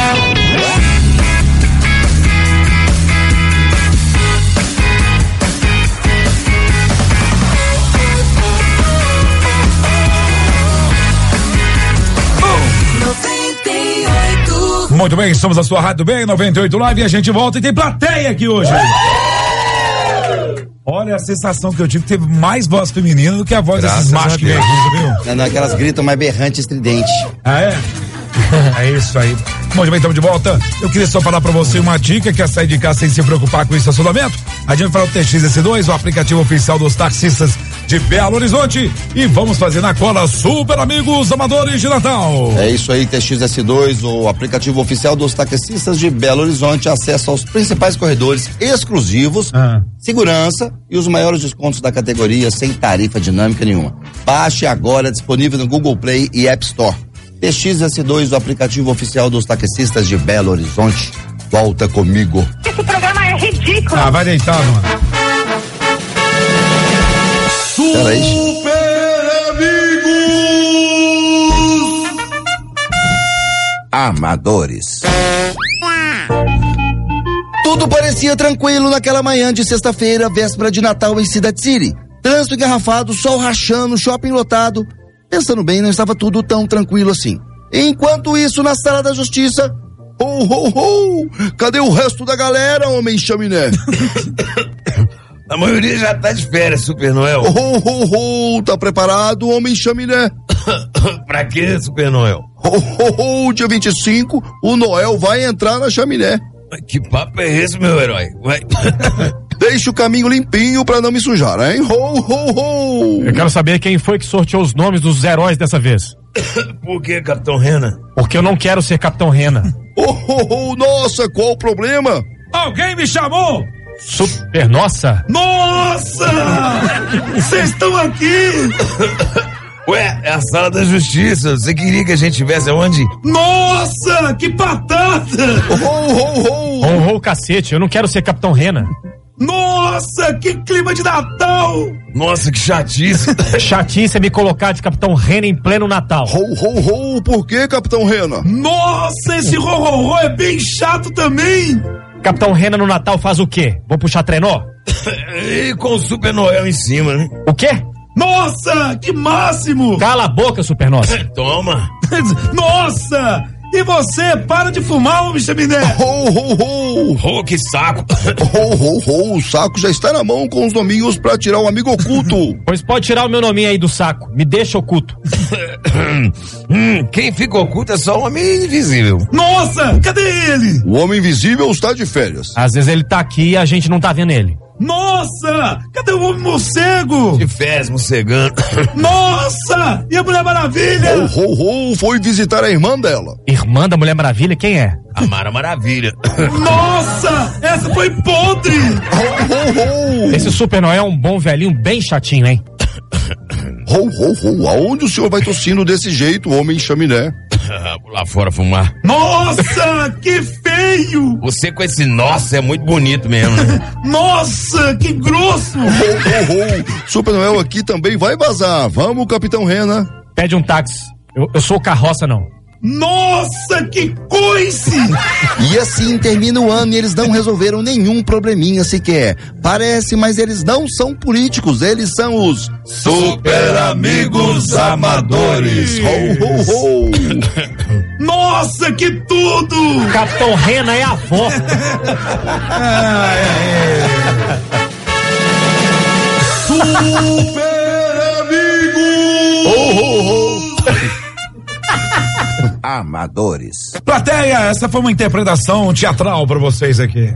S1: Muito bem, estamos na sua Rádio Bem, 98 Live, e a gente volta e tem plateia aqui hoje. Olha a sensação que eu tive, teve mais voz feminina do que a voz desses machos que vem aqui, viu?
S4: Não, aquelas gritam mais berrante e estridente.
S1: Ah, é? É isso aí. Muito bem, estamos de volta. Eu queria só falar pra você uma dica: quer sair de casa sem se preocupar com o estacionamento? A gente vai falar do TXS2, o aplicativo oficial dos taxistas de Belo Horizonte, e vamos fazer na cola Super Amigos Amadores de Natal.
S4: É isso aí, TXS2, o aplicativo oficial dos taxistas de Belo Horizonte, acesso aos principais corredores exclusivos, segurança e os maiores descontos da categoria sem tarifa dinâmica nenhuma. Baixe agora, disponível no Google Play e App Store. TXS2, o aplicativo oficial dos taxistas de Belo Horizonte. Volta comigo.
S6: Esse programa é ridículo.
S1: Ah, vai deitar, mano.
S4: Super Amigos Amadores. Tudo parecia tranquilo naquela manhã de sexta-feira, véspera de Natal em Cidade City. Trânsito engarrafado, sol rachando, shopping lotado. Pensando bem, não estava tudo tão tranquilo assim. Enquanto isso, na sala da justiça, ho, ho, ho, cadê o resto da galera, homem chaminé?
S5: A maioria já tá de férias, Super Noel.
S4: Ho, ho, ho, tá preparado, homem chaminé?
S5: Pra quê, Super Noel?
S4: Ho, ho, ho, dia 25, o Noel vai entrar na chaminé.
S5: Que papo é esse, meu herói? Vai.
S4: Deixa o caminho limpinho pra não me sujar, hein? Ho, ho, ho!
S3: Eu quero saber quem foi que sorteou os nomes dos heróis dessa vez.
S5: Por que, Capitão Rena?
S3: Porque eu não quero ser Capitão Rena.
S4: Ho, ho, ho, nossa, qual o problema?
S1: Alguém me chamou!
S3: Super nossa!
S1: Nossa! Vocês estão aqui!
S5: Ué, é a sala da justiça. Você queria que a gente estivesse aonde?
S1: Nossa, que batata!
S4: Ho, ho, ho!
S3: Ho, ho, cacete, eu não quero ser Capitão Rena.
S1: Nossa, que clima de Natal!
S5: Nossa, que chatice.
S3: Chatice é me colocar de Capitão Rena em pleno Natal.
S4: Ho, ho, ho, por que, Capitão Rena?
S1: Nossa, esse ho, ho, ho é bem chato também!
S3: Capitão Rena no Natal faz o quê? Vou puxar trenó?
S5: E com o Super Noel em cima, né?
S3: O quê?
S1: Nossa, que máximo!
S3: Cala a boca, Super Nossa.
S5: Toma.
S1: Nossa! E você, para de fumar, homem chaminé!
S4: Ho, ho, ho!
S5: Oh, que saco!
S4: Ho, ho, ho! O saco já está na mão com os nominhos pra tirar o amigo oculto.
S3: Pois pode tirar o meu nominho aí do saco. Me deixa oculto.
S5: Quem fica oculto é só o homem invisível.
S1: Nossa, cadê ele?
S4: O homem invisível está de férias.
S3: Às vezes ele tá aqui e a gente não tá vendo ele.
S1: Nossa! Cadê o homem morcego?
S5: De férias, morcegando.
S1: Nossa! E a Mulher Maravilha?
S4: Ho, ho, ho! Foi visitar a irmã dela.
S3: Irmã da Mulher Maravilha? Quem é?
S5: A Mara Maravilha.
S1: Nossa! Essa foi podre!
S4: Ho, ho, ho!
S3: Esse Super Noel é um bom velhinho bem chatinho, hein?
S11: Ho, ho, ho, aonde o senhor vai tossindo desse jeito, homem chaminé?
S5: Vou lá fora fumar.
S1: Nossa, que feio!
S5: Você com esse nossa é muito bonito mesmo, né?
S1: Nossa, que grosso!
S11: Ho, ho, ho. Super Noel aqui também vai vazar. Vamos, Capitão Rena.
S3: Pede um táxi. Eu sou carroça, não.
S1: Nossa, que coice!
S4: E assim termina o ano e eles não resolveram nenhum probleminha sequer. Parece, mas eles não são políticos, eles são os
S11: Super Amigos Amadores. Ho, ho, ho.
S1: Nossa, que tudo!
S3: Capitão Rena é a avó.
S11: Super Amigos!
S1: Ho, ho, ho.
S9: Amadores.
S1: Plateia, essa foi uma interpretação teatral pra vocês aqui.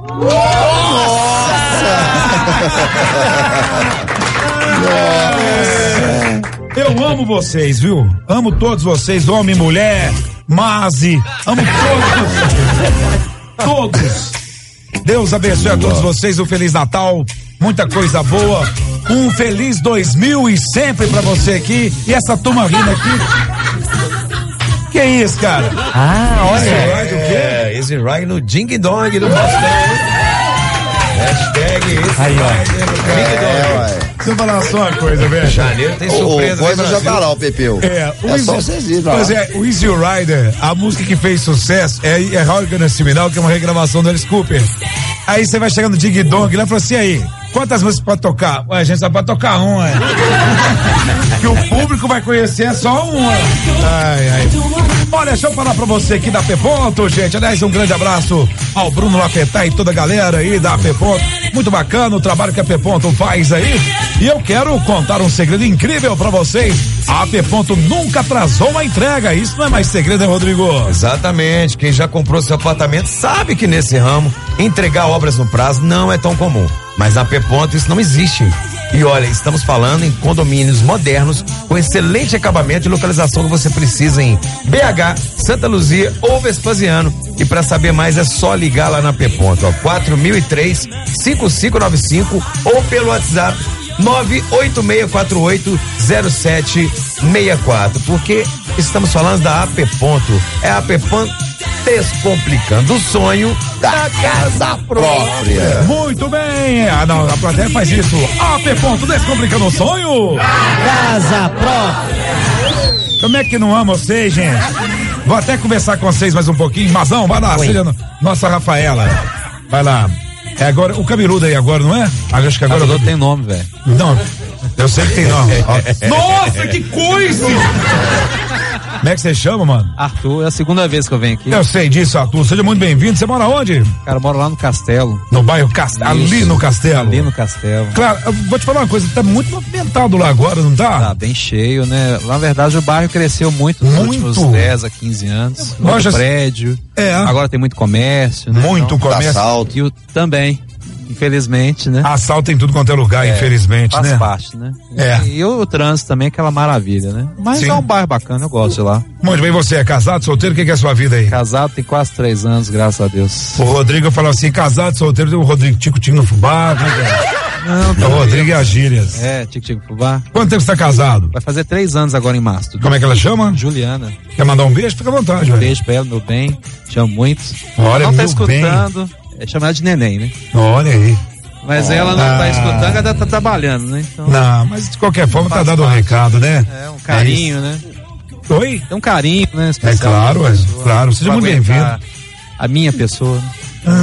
S1: Eu amo vocês, viu? Amo todos vocês, homem, mulher, Mazi, amo todos. Todos. Deus abençoe a todos vocês, um Feliz Natal, muita coisa boa, um feliz 2000 e sempre pra você aqui, e essa turma rindo aqui. Que isso, cara?
S2: Ah,
S5: olha. Easy Ride no Ding Dong do Bostão. Hashtag Easy
S1: Aí, ó.
S5: Ride no Ding Dong.
S1: Deixa eu falar só uma coisa, velho.
S5: Janeiro tem surpresa.
S4: O coisa já tá lá, o Pepeu.
S1: É
S4: só vocês irem lá.
S1: Pois é, o Easy Rider, a música que fez sucesso é Hurricane Seminal, que é uma regravação do Alice Cooper. Aí você vai chegando no Ding Dong, lá e fala assim, aí, quantas músicas pode tocar? Ué, a gente só pode tocar uma. Que o público vai conhecer é só uma. Ai, ai. Olha, deixa eu falar pra você aqui da AP Ponto, gente. Aliás, um grande abraço ao Bruno Lafetá e toda a galera aí da AP Ponto. Muito bacana o trabalho que a AP Ponto faz aí. E eu quero contar um segredo incrível pra vocês. A AP Ponto nunca atrasou uma entrega. Isso não é mais segredo, hein, Rodrigo?
S5: Exatamente. Quem já comprou seu apartamento sabe que nesse ramo, entregar obras no prazo não é tão comum. Mas na AP Ponto isso não existe. E olha, estamos falando em condomínios modernos com excelente acabamento e localização que você precisa em BH, Santa Luzia ou Vespasiano. E para saber mais é só ligar lá na AP Ponto, ó, 4003-5595 ou pelo WhatsApp 986480764, porque estamos falando da AP Ponto. É a AP Ponto descomplicando o sonho da casa própria.
S1: Muito bem. Ah, não, a plateia faz isso. AP Ponto descomplicando o sonho.
S2: Casa própria.
S1: Como é que não ama vocês, gente? Vou até conversar com vocês mais um pouquinho. Mazão, vai lá, filha, nossa Rafaela. Vai lá. É agora, o cabeludo aí agora, não é? Acho que agora.
S12: Cabeludo tem nome, velho.
S1: Não, eu sei que tem nome. Nossa, que coisa! Como é que você chama, mano?
S12: Arthur, é a segunda vez que eu venho aqui.
S1: Eu sei disso, Arthur. Seja muito bem-vindo. Você mora onde?
S12: Cara, eu moro lá no Castelo.
S1: No bairro Castelo? Ali no Castelo?
S12: Ali no Castelo.
S1: Claro, eu vou te falar uma coisa, tá muito movimentado lá agora, não tá?
S12: Tá bem cheio, né? Na verdade, o bairro cresceu muito nos últimos 10 a 15 anos. Muito prédio.
S1: É.
S12: Agora tem muito comércio, né?
S1: Muito comércio.
S12: Assalto. E também. Infelizmente, né?
S1: Assalto em tudo quanto é lugar, infelizmente,
S12: faz
S1: né?
S12: Faz parte, né?
S1: É.
S12: E o trânsito também é aquela maravilha, né? Mas
S1: Sim.
S12: é um bairro bacana, eu gosto de lá.
S1: Muito bem, você é casado, solteiro? O que é a sua vida aí?
S12: Casado, tem quase 3 anos, graças a Deus.
S1: O Rodrigo falou assim, casado, solteiro, tem o Rodrigo Tico no fubá,
S12: Não,
S1: o Rodrigo e as gírias.
S12: É, Tico fubá.
S1: Quanto tempo você tá casado?
S12: Vai fazer 3 anos agora em março.
S1: Como é que ela chama?
S12: Juliana.
S1: Quer mandar um beijo? Fica à vontade, velho.
S12: Beijo pra ela, meu bem, te amo muito.
S1: Olha,
S12: não tá
S1: meu
S12: escutando, chama ela de neném, né?
S1: Olha aí.
S12: Mas ela não tá escutando, ela tá trabalhando, né? Então,
S1: não, mas de qualquer forma tá dando um recado, né?
S12: É, um carinho, né?
S1: Oi?
S12: Tem um carinho, né?
S1: É claro, claro. Seja muito bem-vindo.
S12: A minha pessoa, né?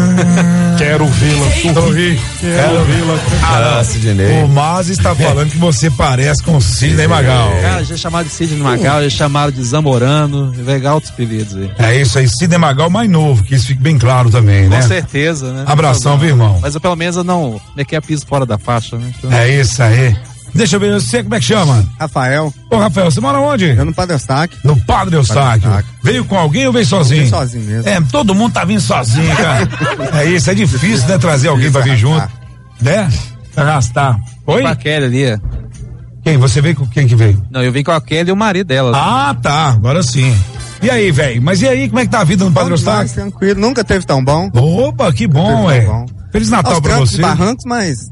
S1: Quero vê-la sorrir. Quero vê-la.
S5: Sidney.
S1: O Mas está falando que você parece com o Sidney Magal.
S12: Cara, já chamaram de Sidney Magal, já chamaram de Zamorano, legal outros apelidos aí.
S1: É isso aí, Sidney Magal mais novo, que isso fique bem claro também, né?
S12: Com certeza, né?
S1: Abração, viu, irmão?
S12: Mas eu pelo menos eu não mequei a piso fora da faixa, né? Então...
S1: É isso aí. Deixa eu ver, você como é que chama?
S16: Rafael.
S1: Ô, Rafael, você mora onde?
S16: Eu no Padre Eustáquio.
S1: No Padre Eustáquio. Veio com alguém ou veio sozinho?
S16: Veio sozinho mesmo.
S1: É, todo mundo tá vindo sozinho, cara. É isso, é difícil, né, trazer alguém pra vir junto. Né? Arrastar. Oi?
S12: Com a Kelly ali.
S1: Quem? Você veio com quem que veio?
S12: Não, eu vim com a Kelly e o marido dela.
S1: Ah, tá, agora sim. E aí, velho? Mas e aí, como é que tá a vida no Padre Eustáquio?
S16: Tranquilo, nunca teve tão bom.
S1: Opa, que bom, ué. Feliz Natal pra você.
S16: Barrancos, mas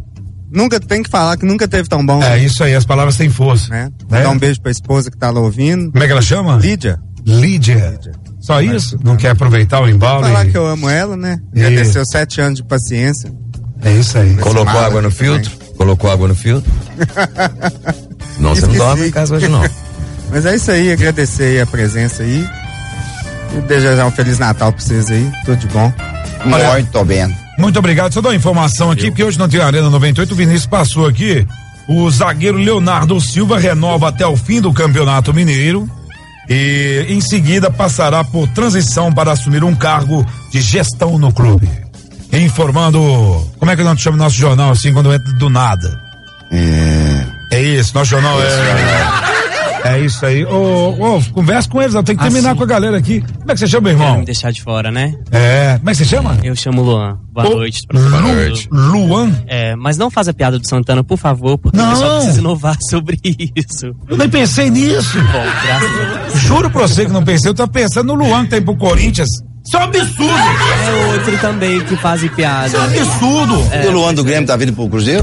S16: Nunca tem que falar que nunca teve tão bom.
S1: É isso aí, as palavras têm força.
S16: Né? Dar um beijo pra esposa que tá lá ouvindo.
S1: Como é que ela chama? Lídia. Só isso? Não quer aproveitar o embalo?
S16: Falar que eu amo ela, né? Agradecer os 7 anos de paciência.
S1: É isso aí.
S5: Colocou água no filtro? Colocou água no filtro? Não, você não dorme em casa hoje não.
S16: Mas é isso aí, agradecer aí a presença aí. E desejar um Feliz Natal pra vocês aí. Tudo de bom.
S4: Muito bem.
S1: Muito obrigado. Só dar uma informação aqui, porque hoje não tem Arena 98, o Vinícius passou aqui. O zagueiro Leonardo Silva renova até o fim do Campeonato Mineiro e em seguida passará por transição para assumir um cargo de gestão no clube. Informando, como é que nós chamamos nosso jornal assim quando entra do nada? É isso, nosso jornal é isso aí. Conversa com eles, eu tenho que terminar com a galera aqui. Como é que você chama, meu irmão?
S20: Quero me deixar de fora, né?
S1: Como é que você chama?
S20: Eu chamo Luan. Boa noite.
S1: Boa noite. Luan?
S20: Mas não faça piada do Santana, por favor, porque o pessoal precisa inovar sobre isso.
S1: Eu nem pensei nisso.
S20: Bom, graças a Deus.
S1: Juro pra você que não pensei, eu tava pensando no Luan que tá indo pro Corinthians. Isso é um absurdo!
S20: É outro também que faz piada.
S1: Isso é um absurdo!
S4: E o Luan do Grêmio tá vindo pro Cruzeiro?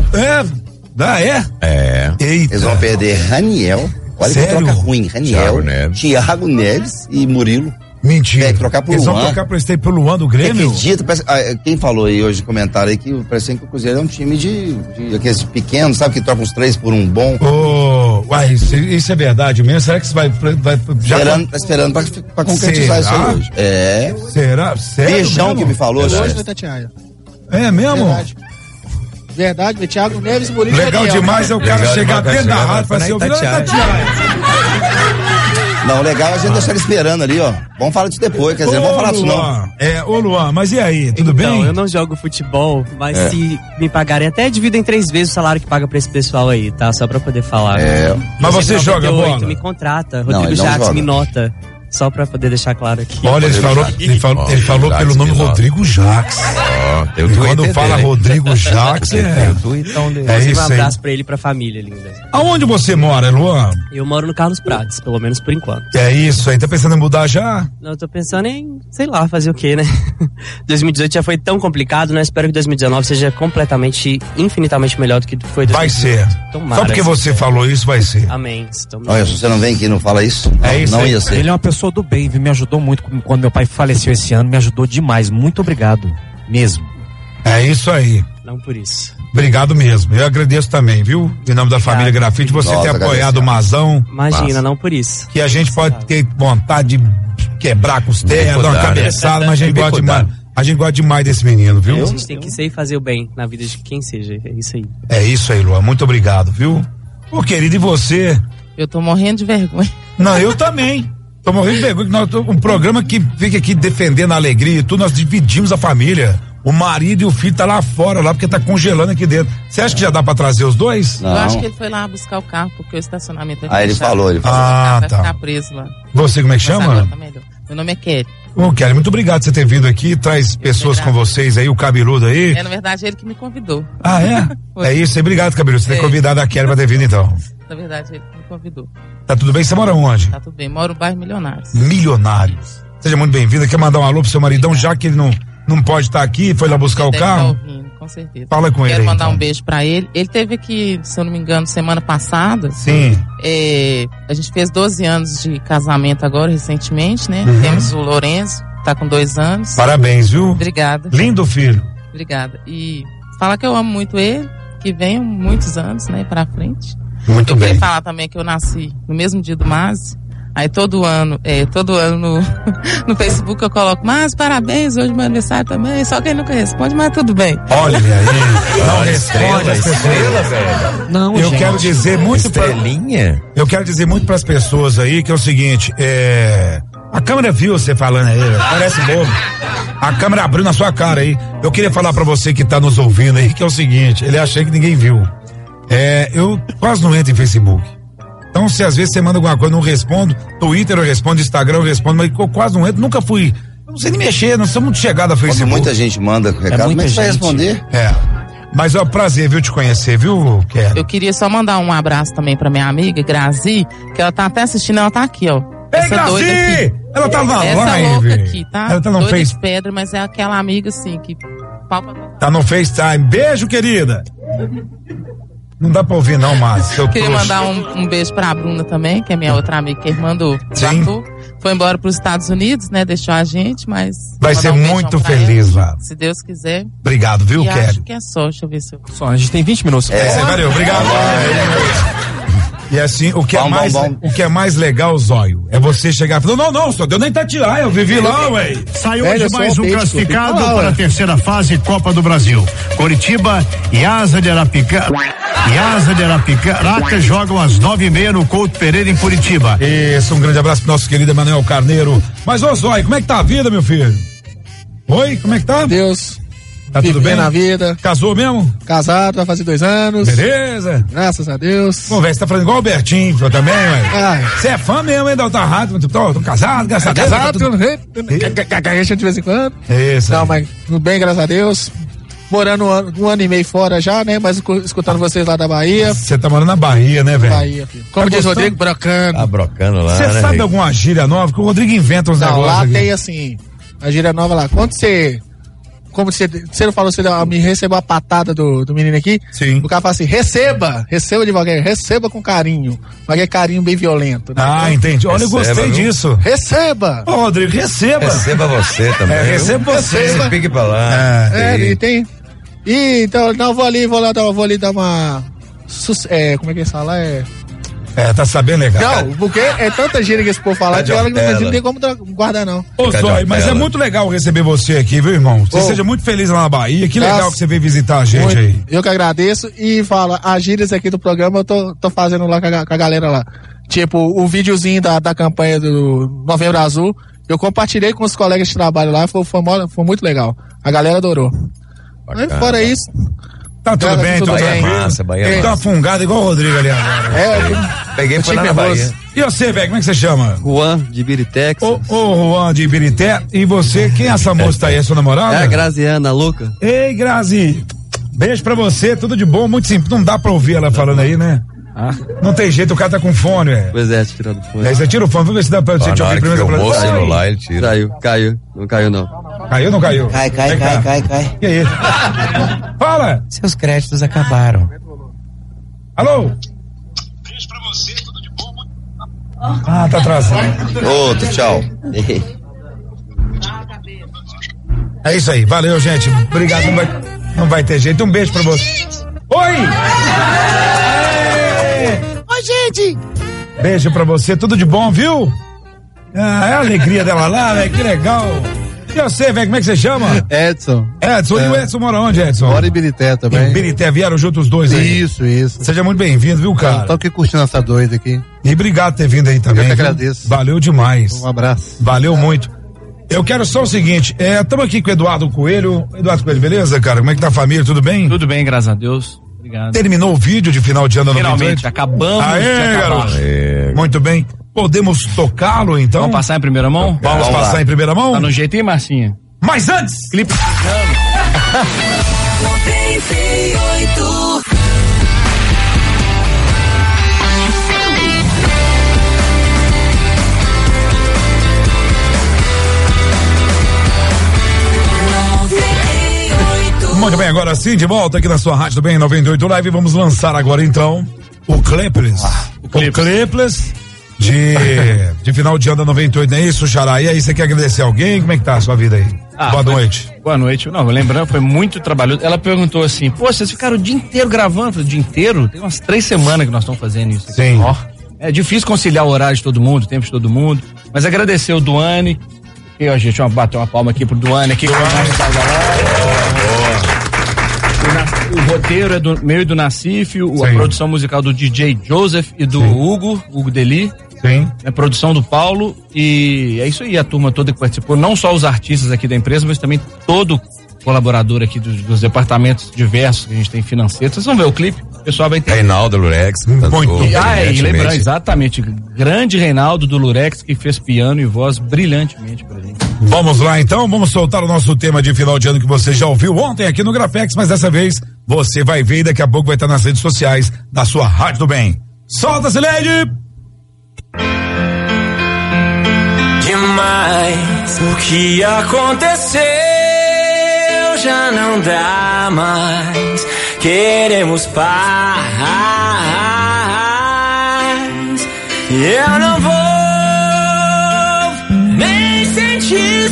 S1: É.
S4: Eita. Eles vão perder Raniel. Olha que troca ruim. Raniel, Thiago Neves e Murilo.
S1: Mentira.
S4: Trocar pro
S1: Eles
S4: Luan.
S1: vão trocar pro Luan do Grêmio?
S4: Você acredita? Quem falou aí hoje no comentário aí que parece que o Cruzeiro é um time de aqueles pequenos, sabe? Que troca uns 3 por um bom.
S1: Isso é verdade mesmo? Será que isso vai já
S4: tá esperando pra concretizar isso aí hoje.
S1: Será? Sério?
S4: Beijão que me falou,
S16: hoje no Itatiaia.
S1: É mesmo?
S16: Verdade, Thiago Neves e Murilo.
S1: Legal demais é o cara chegar dentro da rádio e falar assim, eu vi
S4: Não, legal é a gente deixar ele esperando ali, ó. Vamos falar disso depois, quer dizer, vamos falar disso não.
S1: Ô Luan, mas e aí, tudo bem?
S20: Não, eu não jogo futebol, mas se me pagarem, até divido em 3 vezes o salário que paga pra esse pessoal aí, tá? Só pra poder falar.
S1: Mas você joga bola?
S20: Me contrata, Rodrigo Jacques me nota. Só pra poder deixar claro aqui.
S1: Olha, ele falou pelo nome Rodrigo Jacques. Quando fala Rodrigo Jacques, é isso.
S20: Um abraço pra ele e pra família linda.
S1: Aonde você mora, Luan?
S20: Eu moro no Carlos Prates, pelo menos por enquanto.
S1: É isso aí, tá pensando em mudar já?
S20: Não, eu tô pensando em, sei lá, fazer o quê, né? 2018 já foi tão complicado, né? Espero que 2019 seja infinitamente melhor do que foi 2018.
S1: Vai ser.
S20: Tomara,
S1: só porque você falou isso, vai ser.
S20: Amém.
S4: Olha, se você não vem aqui e não fala isso, não ia ser.
S3: Ele é uma pessoa do bem, viu? Me ajudou muito quando meu pai faleceu esse ano, me ajudou demais. Muito obrigado, mesmo.
S1: É isso aí.
S20: Não por isso.
S1: Obrigado mesmo. Eu agradeço também, viu? Em nome da família Grafite, você ter apoiado o Mazão.
S20: Imagina, não por isso.
S1: Que a gente pode ter vontade de quebrar a costela, dar uma cabeçada, mas a gente gosta demais. A gente gosta demais desse menino, viu?
S20: A gente tem que ser e fazer o bem na vida de quem seja. É isso aí.
S1: É isso aí, Luan. Muito obrigado, viu? Ô, querido, e você?
S17: Eu tô morrendo de vergonha.
S1: Não, eu também. Tô morrendo de vergonha. Nós um programa que fica aqui defendendo a alegria e tudo, nós dividimos a família. O marido e o filho tá lá fora, lá, porque tá congelando aqui dentro. Você acha que já dá pra trazer os dois?
S17: Não. Eu acho que ele foi lá buscar o carro, porque o estacionamento é fechado.
S4: Ele falou.
S17: Vai ficar preso lá.
S1: Você, como é que chama?
S17: Tá melhor. Meu nome é Kelly.
S1: Ô, Kelly, muito obrigado por você ter vindo aqui, traz pessoas com vocês aí, o cabeludo aí.
S17: Na verdade, ele que me convidou.
S1: Ah, é? É isso aí, obrigado, cabeludo, você ter convidado a Kelly pra ter vindo, então.
S17: Na verdade, ele que me convidou.
S1: Tá tudo bem? Você mora onde?
S17: Tá tudo bem, moro no bairro Milionários.
S1: Milionários. Seja muito bem-vindo, quer mandar um alô pro seu maridão, já que ele não pode estar aqui, foi lá buscar o carro?
S17: Tá ouvindo, com certeza.
S1: Fala com ele.
S17: Quero mandar
S1: então
S17: um beijo pra ele. Ele teve aqui, se eu não me engano, semana passada.
S1: Sim.
S17: A gente fez 12 anos de casamento agora, recentemente, né?
S1: Uhum.
S17: Temos o Lourenço, tá com 2 anos.
S1: Parabéns, viu?
S17: Obrigada.
S1: Lindo filho.
S17: Obrigada. E fala que eu amo muito ele, que venham muitos anos, né, pra frente.
S1: Muito bem.
S17: Eu queria falar também que eu nasci no mesmo dia do Masi. Aí todo ano no Facebook eu coloco, mas parabéns, hoje é meu aniversário também, só quem nunca responde, mas tudo bem.
S1: Olha aí, não responde as pessoas.
S5: Velho.
S3: Não,
S1: eu quero dizer muito eu quero dizer muito pras pessoas aí que é o seguinte, a câmera viu você falando aí, parece bobo. A câmera abriu na sua cara aí. Eu queria falar pra você que tá nos ouvindo aí, que é o seguinte, ele achei que ninguém viu. Eu quase não entro em Facebook. Então, se às vezes você manda alguma coisa, eu não respondo, Twitter eu respondo, Instagram eu respondo, mas eu quase não entro, nunca fui. Eu não sei nem mexer, não sou muito chegado a Facebook.
S4: Muita gente manda recado, como é que você vai responder?
S1: Mas é um prazer, viu, te conhecer, viu, Kelly?
S17: Eu queria só mandar um abraço também pra minha amiga, Grazi, que ela tá até assistindo, ela tá aqui, ó.
S1: Ei, Grazi! Ela tá na live.
S17: Essa louca aqui, tá?
S1: Ela tá no
S17: Face. Pedra, mas é aquela amiga, assim, que...
S1: Tá no FaceTime. Beijo, querida. Não dá pra ouvir, não, Márcio.
S17: Queria mandar um beijo pra Bruna também, que é minha outra amiga, que é irmã do Arthur. Foi embora pros Estados Unidos, né? Deixou a gente, mas...
S1: Vai ser muito feliz lá.
S17: Se Deus quiser.
S1: Obrigado, viu, Kelly?
S17: Acho que é só, deixa eu ver se eu...
S3: Só, a gente tem 20 minutos.
S1: Valeu, obrigado. E assim, o que é mais legal, Zóio, é você chegar e falar, não, só deu nem Itatiaia, eu vivi lá, ué.
S10: Saiu hoje mais um classificado para a terceira fase Copa do Brasil. Coritiba e Asa de Arapiraca jogam às 9h30 no Couto Pereira em Curitiba.
S1: Isso, um grande abraço pro nosso querido Emanuel Carneiro. Mas, ô Zóio, como é que tá a vida, meu filho? Oi, como é que tá?
S22: Deus.
S1: Tá tudo bem
S22: na vida.
S1: Casou mesmo?
S22: Casado, vai fazer 2 anos.
S1: Beleza.
S22: Graças a Deus.
S1: Pô, velho, você tá falando igual o Albertinho, eu também, ué. Você é fã mesmo, hein, da Alta Rádio? Tô casado, graças a Deus.
S22: Casado, de vez em quando.
S1: Isso.
S22: Não, mas tudo bem, graças a Deus. Morando um ano e meio fora já, né? Mas escutando vocês lá da Bahia.
S1: Você tá morando na Bahia, né, velho?
S22: Bahia, filho. Como diz o Rodrigo, brocando.
S5: Tá brocando lá,
S1: Você sabe alguma gíria nova? Que o Rodrigo inventa uns negócios.
S22: Lá
S1: aqui.
S22: tem assim, a gíria nova lá. Quando você... Como você não falou, você me recebeu a patada do menino aqui.
S1: Sim.
S22: O cara fala assim, receba devagar, receba com carinho. Mas é carinho bem violento, né?
S1: Ah, entendi. Olha, eu gostei disso.
S22: Receba!
S1: Ô, Rodrigo, receba.
S5: Receba você também.
S1: Receba você.
S5: Você pique pra lá.
S22: E tem... então, não, vou ali dar uma... como é que eles falam?
S1: Tá sabendo legal.
S22: Não, porque é tanta gíria que esse povo fala que não tem como guardar, não.
S1: Ô, Zóio, mas é muito legal receber você aqui, viu, irmão? Você seja muito feliz lá na Bahia. Que legal que você veio visitar a gente aí.
S22: Eu que agradeço e falo, as gírias aqui do programa eu tô fazendo lá com a galera lá. Tipo, o videozinho da campanha do Novembro Azul, eu compartilhei com os colegas de trabalho lá, foi muito legal. A galera adorou. Aí, fora isso...
S1: Tá tudo bem, tudo bem.
S5: Massa, Bahia.
S1: Tá afungado igual o Rodrigo ali agora.
S5: Peguei foi lá na Bahia.
S1: E você, velho, como é que você chama?
S23: Juan, de Ibirité.
S1: Ô, Juan de Ibirité. E você, quem é essa moça aí? É sua namorada?
S23: É a Graziana, louca.
S1: Ei, Grazi. Beijo pra você, tudo de bom, muito simples. Não dá pra ouvir ela falando aí, né? Não tem jeito, o cara tá com fone, velho.
S23: Pois é, tirando o fone.
S1: Aí você tira o fone, vamos ver se dá pra você te ouvir primeiro.
S5: O celular, ele tira.
S23: Caiu. Não caiu, não.
S1: Caiu ou não caiu?
S22: Cai.
S1: E aí? Fala!
S2: Seus créditos acabaram.
S1: Alô?
S22: Beijo pra você, tudo de bom.
S1: Tá atrasado.
S4: Outro, tchau.
S1: É isso aí, valeu, gente. Obrigado, não vai ter jeito. Um beijo pra você. Oi!
S22: Oi, gente!
S1: Beijo pra você, tudo de bom, viu? É a alegria dela lá, velho, que legal. E você, velho, como é que você chama?
S22: Edson.
S1: E o Edson mora onde, Edson?
S22: Mora em Ibirité também.
S1: Em Ibirité, vieram juntos os dois aí?
S22: Isso.
S1: Seja muito bem-vindo, viu, cara?
S22: Tô aqui curtindo essa doida aqui.
S1: E obrigado por ter vindo aí também.
S22: Eu que agradeço.
S1: Valeu demais.
S22: Um abraço.
S1: Valeu muito. Eu quero só o seguinte, estamos aqui com o Eduardo Coelho. Eduardo Coelho, beleza, cara? Como é que tá a família? Tudo bem?
S3: Tudo bem, graças a Deus. Obrigado.
S1: Terminou o vídeo de final de ano da 98?
S3: Finalmente, acabamos
S1: de acabar. Muito bem. Podemos tocá-lo, então?
S3: Vamos passar em primeira mão?
S1: Vamos passar em primeira mão?
S3: Tá no jeito, hein, Marcinha?
S1: Mas antes!
S3: Clipe.
S8: 98.
S1: Muito bem, agora sim, de volta aqui na sua rádio do Bem 98 Live. Vamos lançar agora então o Clipless. O Clipless de final de ano da 98, não é isso, Xará? E aí, você quer agradecer alguém? Como é que tá a sua vida aí? Boa noite.
S3: Boa noite. Não, lembrando, foi muito trabalhoso. Ela perguntou assim, pô, vocês ficaram o dia inteiro gravando? Eu falei, o dia inteiro? Tem umas 3 semanas que nós estamos fazendo isso.
S1: Sim.
S3: É difícil conciliar o horário de todo mundo, o tempo de todo mundo. Mas agradecer o Duane. E a gente vai bater uma palma aqui pro Duane aqui. O roteiro é do meu e do Nassif, a produção musical do DJ Joseph e do Hugo Deli.
S1: Sim.
S3: A produção do Paulo, e é isso aí, a turma toda que participou, não só os artistas aqui da empresa, mas também todo colaborador aqui dos departamentos diversos que a gente tem financeiro. Vocês vão ver o clipe, o pessoal vai ter.
S5: Reinaldo Lurex.
S3: E lembrando, exatamente, grande Reinaldo do Lurex, que fez piano e voz brilhantemente pra gente.
S1: Vamos lá então, vamos soltar o nosso tema de final de ano que você já ouviu ontem aqui no Grafex, mas dessa vez você vai ver e daqui a pouco vai estar nas redes sociais da sua Rádio do Bem. Solta-se, Lady!
S8: Demais, o que aconteceu já não dá mais. queremos paz. Eu não vou nem sentir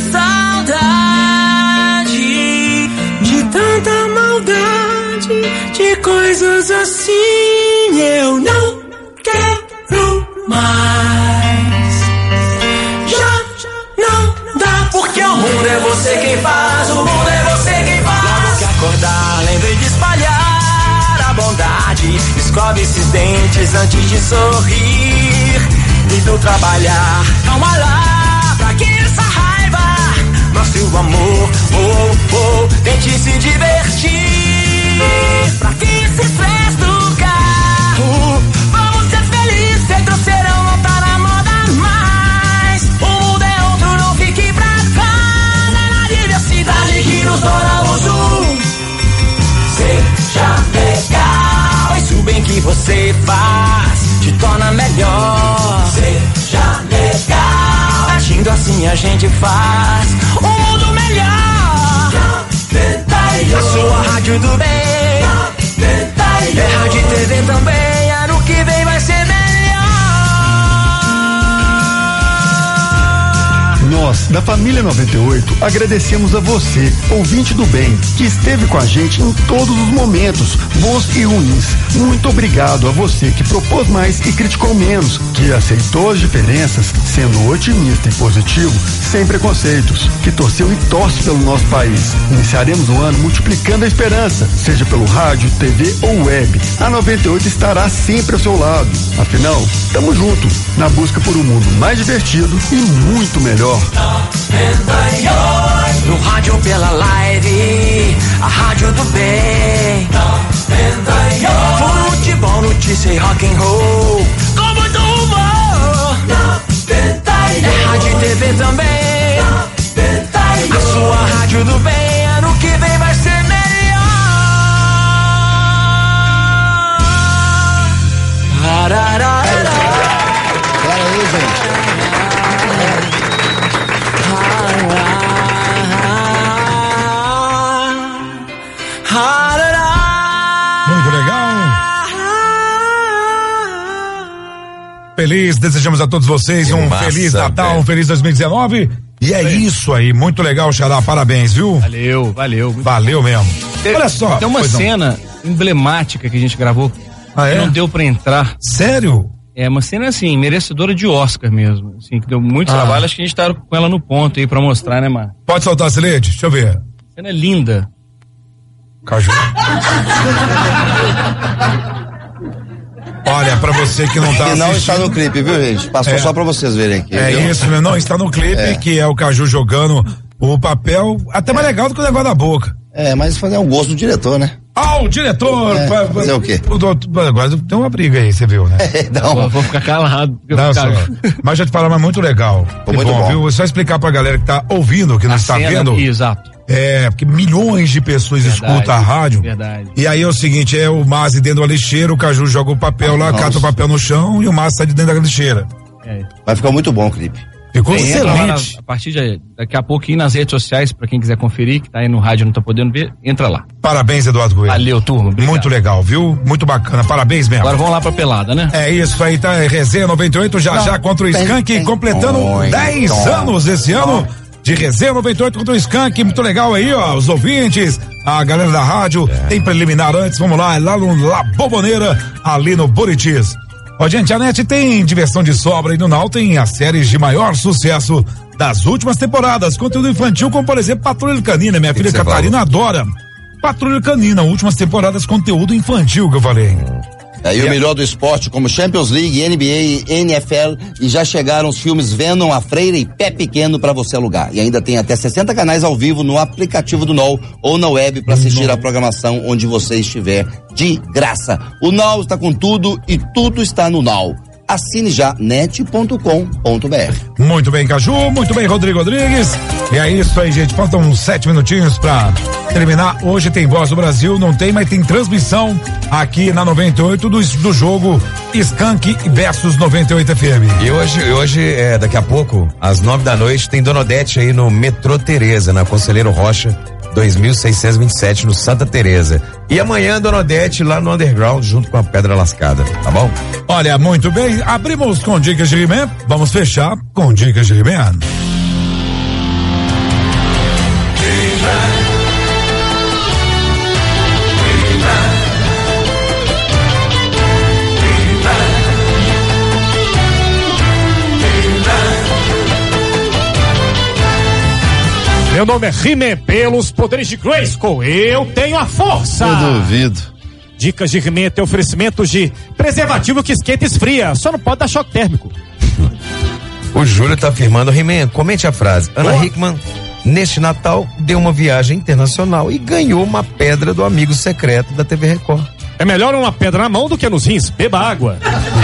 S8: saudade de tanta maldade, de coisas assim. Eu não quero mais. Já não dá, porque o mundo é você quem faz, o mundo é você quem faz. Logo que acordar, lembre de espalhar a bondade. Escove esses dentes antes de sorrir. Indo trabalhar, calma lá, pra que essa raiva? Mostre o amor, tente se divertir. Pra que esse estresse do carro? Vamos ser felizes, ser grosseirão não tá na moda mais. O mundo é outro, não fique pra trás. É na diversidade que nos tornamos um. Seja legal, pois o bem que você faz te torna melhor. Seja legal, agindo assim a gente faz um mundo melhor. A sua rádio do bem, é rádio e TV também. Ano que vem vai ser melhor.
S13: Nós, da família 98, agradecemos a você, ouvinte do bem, que esteve com a gente em todos os momentos, bons e ruins. Muito obrigado a você que propôs mais e criticou menos, que aceitou as diferenças, sendo otimista e positivo, sem preconceitos, que torceu e torce pelo nosso país. Iniciaremos o ano multiplicando a esperança, seja pelo rádio, TV ou web. A 98 estará sempre ao seu lado. Afinal, estamos juntos, na busca por um mundo mais divertido e muito melhor.
S8: 98, no rádio pela live, a rádio do bem. 98, futebol, notícia e rock and roll, com muito humor. 98, é rádio e TV também. 98, a sua rádio do bem, ano que vem vai ser melhor.
S4: Claro aí, gente.
S1: Muito legal. Feliz, desejamos a todos vocês um feliz Natal, um feliz 2019. E é isso aí, muito legal, Xará, parabéns, viu?
S14: Valeu.
S1: Valeu mesmo. Olha só.
S14: Tem uma cena emblemática que a gente gravou que não deu pra entrar.
S1: Sério?
S14: É uma cena assim, merecedora de Oscar mesmo, assim, que deu muito trabalho, acho que a gente tá com ela no ponto aí pra mostrar, né, Mar?
S1: Pode soltar, Silete? Deixa eu ver.
S14: Cena linda.
S1: Caju. Olha, pra você que não tá assistindo.
S4: Não está no clipe, viu, gente? Passou só pra vocês verem aqui.
S1: Viu? Isso, não está no clipe, que é o Caju jogando o papel, até mais legal do que o negócio da boca.
S4: Mas fazer o gosto do diretor, né?
S1: O diretor!
S4: Fazer o quê?
S1: Agora tem uma briga aí, você viu, né?
S14: Vou ficar calado.
S1: Mas já te falar, mas muito legal.
S4: Muito bom,
S1: viu? Só explicar pra galera que tá ouvindo, que não está vendo.
S14: Exato.
S1: Porque milhões de pessoas escutam a rádio.
S14: Verdade.
S1: E aí é o seguinte, o Mazi dentro da lixeira, o Caju joga o papel lá, cata o papel no chão e o Mazi tá de dentro da lixeira.
S4: Vai ficar muito bom o clipe.
S1: Ficou excelente.
S14: A partir de daqui a pouquinho nas redes sociais, pra quem quiser conferir, que tá aí no rádio e não tá podendo ver, entra lá.
S1: Parabéns, Eduardo Coelho.
S14: Valeu, turma. Obrigado.
S1: Muito legal, viu? Muito bacana. Parabéns mesmo.
S14: Agora vamos lá pra pelada, né?
S1: É isso aí, tá? Resenha 98 já contra o Skank, completando 10 anos esse ano. De Resenha 98 contra o Skank, muito legal aí, ó, os ouvintes, a galera da rádio, tem preliminar antes, vamos lá, lá no La Boboneira, ali no Buritis. Ó, gente, a NET tem diversão de sobra e no Now tem as séries de maior sucesso das últimas temporadas, conteúdo infantil como, por exemplo, Patrulha Canina, minha filha Catarina adora. Patrulha Canina, últimas temporadas, conteúdo infantil que eu falei.
S4: E o melhor do esporte, como Champions League, NBA, NFL, e já chegaram os filmes Venom, A Freira e Pé Pequeno para você alugar. E ainda tem até 60 canais ao vivo no aplicativo do NOW ou na web para assistir a programação onde você estiver de graça. O NOW está com tudo e tudo está no NOW. Assine já net.com.br.
S1: Muito bem, Caju, muito bem, Rodrigo Rodrigues. E é isso aí, gente. Faltam uns 7 minutinhos pra terminar. Hoje tem Voz do Brasil, não tem, mas tem transmissão aqui na 98 do jogo Skank versus 98 FM.
S5: E hoje daqui a pouco, às 9 da noite, tem Dona Odete aí no Metrô Tereza, na Conselheiro Rocha, 2627 no Santa Teresa. E amanhã, Dona Odete lá no Underground, junto com a Pedra Lascada, tá bom?
S1: Olha, muito bem, abrimos com dicas de He-Man, vamos fechar com dicas de He-Man.
S3: Meu nome é He-Man, pelos poderes de Grayskull, eu tenho a força!
S11: Eu duvido.
S3: Dicas de He-Man tem oferecimento de preservativo que esquenta e esfria, só não pode dar choque térmico.
S5: O Júlio tá afirmando, He-Man, comente a frase. Ana Hickman, neste Natal, deu uma viagem internacional e ganhou uma pedra do amigo secreto da TV Record.
S3: É melhor uma pedra na mão do que nos rins, beba água.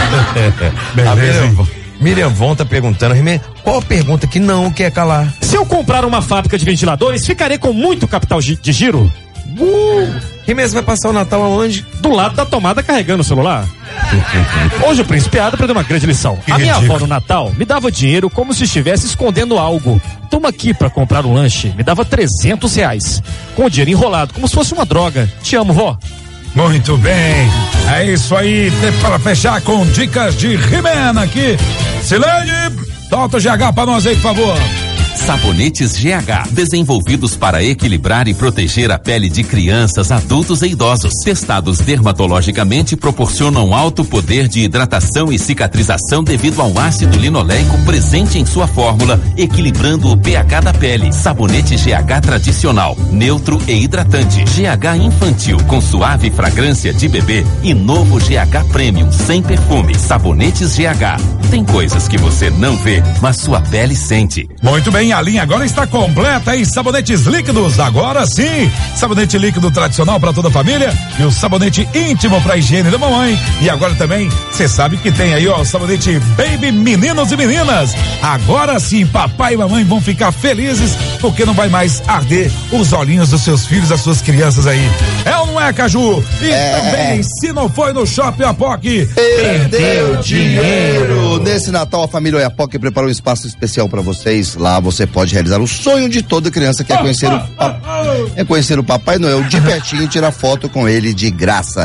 S5: Beleza, Miriam Von tá perguntando, He-Man, qual a pergunta que não quer calar?
S3: Se eu comprar uma fábrica de ventiladores, ficarei com muito capital de giro?
S5: He-Man, você vai passar o Natal aonde?
S3: Do lado da tomada carregando o celular. Hoje o Príncipe Ada aprendeu uma grande lição. A minha avó no Natal me dava dinheiro como se estivesse escondendo algo. Toma aqui pra comprar um lanche. Me dava R$300. Com o dinheiro enrolado, como se fosse uma droga. Te amo, vó.
S1: Muito bem, é isso aí, para fechar com dicas de He-Man aqui. Silene, solta o GH pra nós aí, por favor.
S7: Sabonetes GH, desenvolvidos para equilibrar e proteger a pele de crianças, adultos e idosos. Testados dermatologicamente, proporcionam alto poder de hidratação e cicatrização devido ao ácido linoleico presente em sua fórmula, equilibrando o pH da pele. Sabonete GH tradicional, neutro e hidratante. GH infantil, com suave fragrância de bebê. E novo GH Premium, sem perfume. Sabonetes GH. Tem coisas que você não vê, mas sua pele sente.
S1: Muito bem, a linha agora está completa em sabonetes líquidos. Agora sim, sabonete líquido tradicional para toda a família e o sabonete íntimo para higiene da mamãe. E agora também, você sabe que tem aí, ó, o sabonete Baby meninos e meninas. Agora sim, papai e mamãe vão ficar felizes porque não vai mais arder os olhinhos dos seus filhos, das suas crianças aí. É ou não é, Caju? E também, se não foi no Shopping Oiapoque,
S4: perdeu dinheiro. Nesse Natal, a família Oiapoque preparou um espaço especial para vocês. Lá você pode realizar o sonho de toda criança, que é conhecer o Papai Noel de pertinho e tirar foto com ele de graça.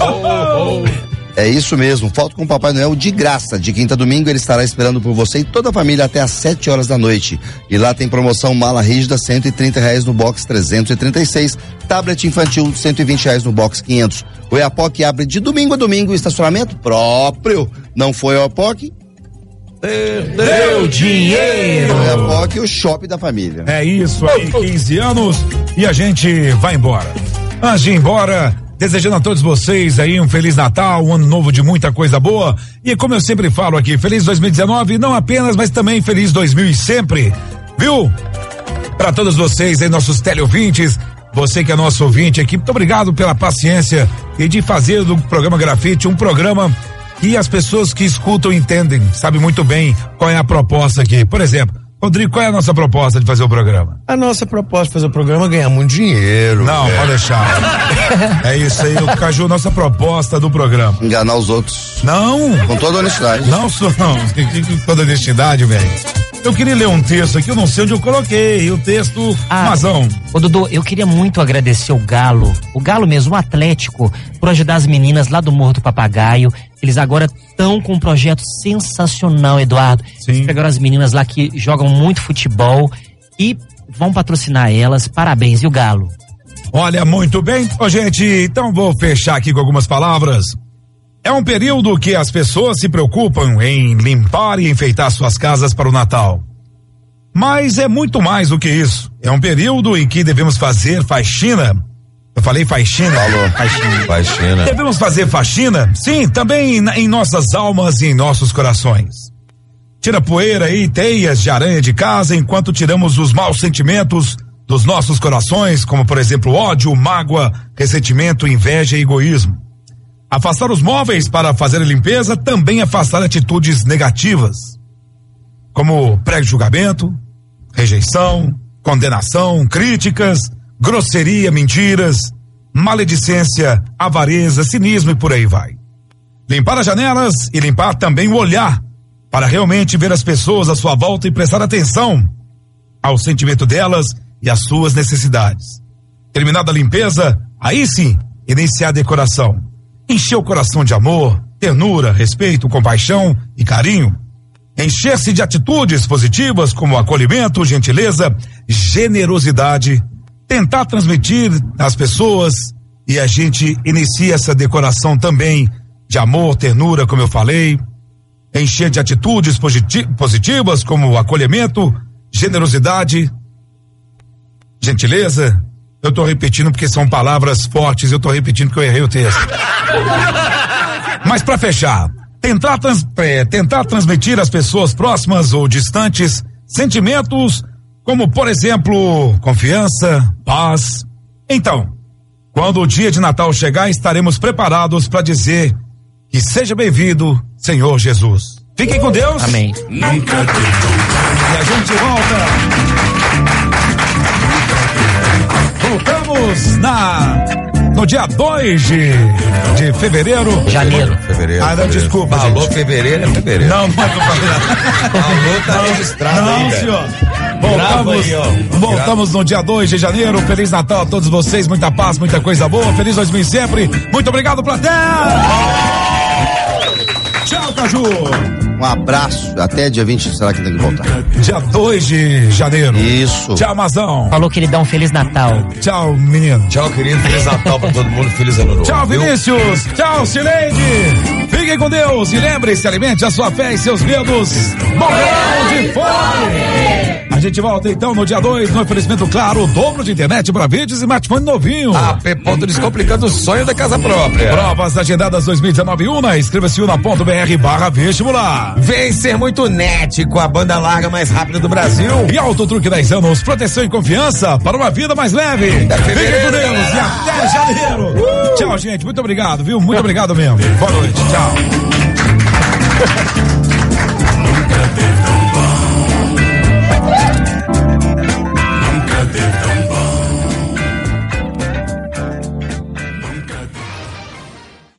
S4: É isso mesmo, foto com o Papai Noel de graça. De quinta a domingo ele estará esperando por você e toda a família até às 7 horas da noite. E lá tem promoção mala rígida, R$130 no box 336, tablet infantil R$120 no box 500. O Oiapoque abre de domingo a domingo, estacionamento próprio. Não foi Oiapoque?
S1: Deu dinheiro!
S4: O Oiapoque, o shopping da família.
S1: É isso aí, 15 anos e a gente vai embora. Antes de ir embora, desejando a todos vocês aí um Feliz Natal, um ano novo de muita coisa boa. E como eu sempre falo aqui, Feliz 2019, não apenas, mas também Feliz 2000 e sempre. Viu? Para todos vocês aí, nossos teleouvintes, você que é nosso ouvinte aqui, muito obrigado pela paciência e de fazer do programa Grafite um programa que as pessoas que escutam entendem, sabem muito bem qual é a proposta aqui. Por exemplo, Rodrigo, qual é a nossa proposta de fazer o programa?
S5: A nossa proposta de fazer o programa é ganhar muito dinheiro.
S1: Não, pode deixar. É isso aí, o Caju, nossa proposta do programa.
S4: Enganar os outros.
S1: Não.
S4: Com toda honestidade.
S1: Não, com toda honestidade, velho. Eu queria ler um texto aqui, eu não sei onde eu coloquei, o texto Mazão.
S2: Ô Dudu, eu queria muito agradecer o Galo mesmo, o Atlético, por ajudar as meninas lá do Morro do Papagaio. Eles agora estão com um projeto sensacional, Eduardo.
S1: Sim.
S2: Eles pegaram as meninas lá que jogam muito futebol e vão patrocinar elas. Parabéns, e o Galo?
S1: Olha, muito bem. Ô, gente, então vou fechar aqui com algumas palavras. É um período que as pessoas se preocupam em limpar e enfeitar suas casas para o Natal. Mas é muito mais do que isso. É um período em que devemos fazer faxina. Eu falei faxina?
S5: Falou. Faxina.
S1: Devemos fazer faxina? Sim, também em nossas almas e em nossos corações. Tira poeira e teias de aranha de casa enquanto tiramos os maus sentimentos dos nossos corações, como por exemplo ódio, mágoa, ressentimento, inveja e egoísmo. Afastar os móveis para fazer a limpeza também afastar atitudes negativas, como pré-julgamento, rejeição, condenação, críticas, grosseria, mentiras, maledicência, avareza, cinismo e por aí vai. Limpar as janelas e limpar também o olhar, para realmente ver as pessoas à sua volta e prestar atenção ao sentimento delas e às suas necessidades. Terminada a limpeza, aí sim, iniciar a decoração. Encher o coração de amor, ternura, respeito, compaixão e carinho. Encher-se de atitudes positivas como acolhimento, gentileza, generosidade. Tentar transmitir às pessoas, e a gente inicia essa decoração também de amor, ternura, como eu falei. Encher de atitudes positivas como acolhimento, generosidade, gentileza. Eu tô repetindo porque são palavras fortes, eu tô repetindo porque eu errei o texto. Mas para fechar, tentar transmitir às pessoas próximas ou distantes sentimentos como, por exemplo, confiança, paz. Então, quando o dia de Natal chegar, estaremos preparados para dizer que seja bem-vindo, Senhor Jesus. Fiquem com Deus.
S2: Amém.
S1: E a gente voltamos no dia 2 de fevereiro.
S2: Janeiro.
S1: Desculpa.
S5: Falou gente. Fevereiro é fevereiro.
S1: Não é
S5: Falou, tá registrado.
S1: Não, senhor. Voltamos no dia 2 de janeiro. Feliz Natal a todos vocês. Muita paz, muita coisa boa. Feliz 2000 sempre. Muito obrigado, plateia. Tchau, Caju.
S4: Um abraço. Até dia 20, será que tem que voltar?
S1: Dia 2 de janeiro.
S4: Isso.
S1: Tchau, Mazão.
S2: Falou que ele dá um Feliz Natal.
S1: Tchau, menino.
S5: Tchau, querido. Feliz Natal pra todo mundo. Feliz ano novo.
S1: Tchau, Vinícius. Tchau, Cileide. Fiquem com Deus e lembre-se, alimente a sua fé e seus medos. Morrerão de fome. A gente volta então no dia 2, no oferecimento claro, o dobro de internet para vídeos e smartphone novinho.
S5: AP Ponto Descomplicando o sonho da casa própria.
S1: Provas agendadas 2019 UNA. Inscreva-se una.br/vestibular.
S5: Vem ser muito net com a banda larga mais rápida do Brasil.
S1: E Auto Truque 10 anos, proteção e confiança para uma vida mais leve. Fiquem com Deus e até janeiro. Tchau, gente. Muito obrigado, viu? Muito obrigado mesmo. Boa noite. Tchau.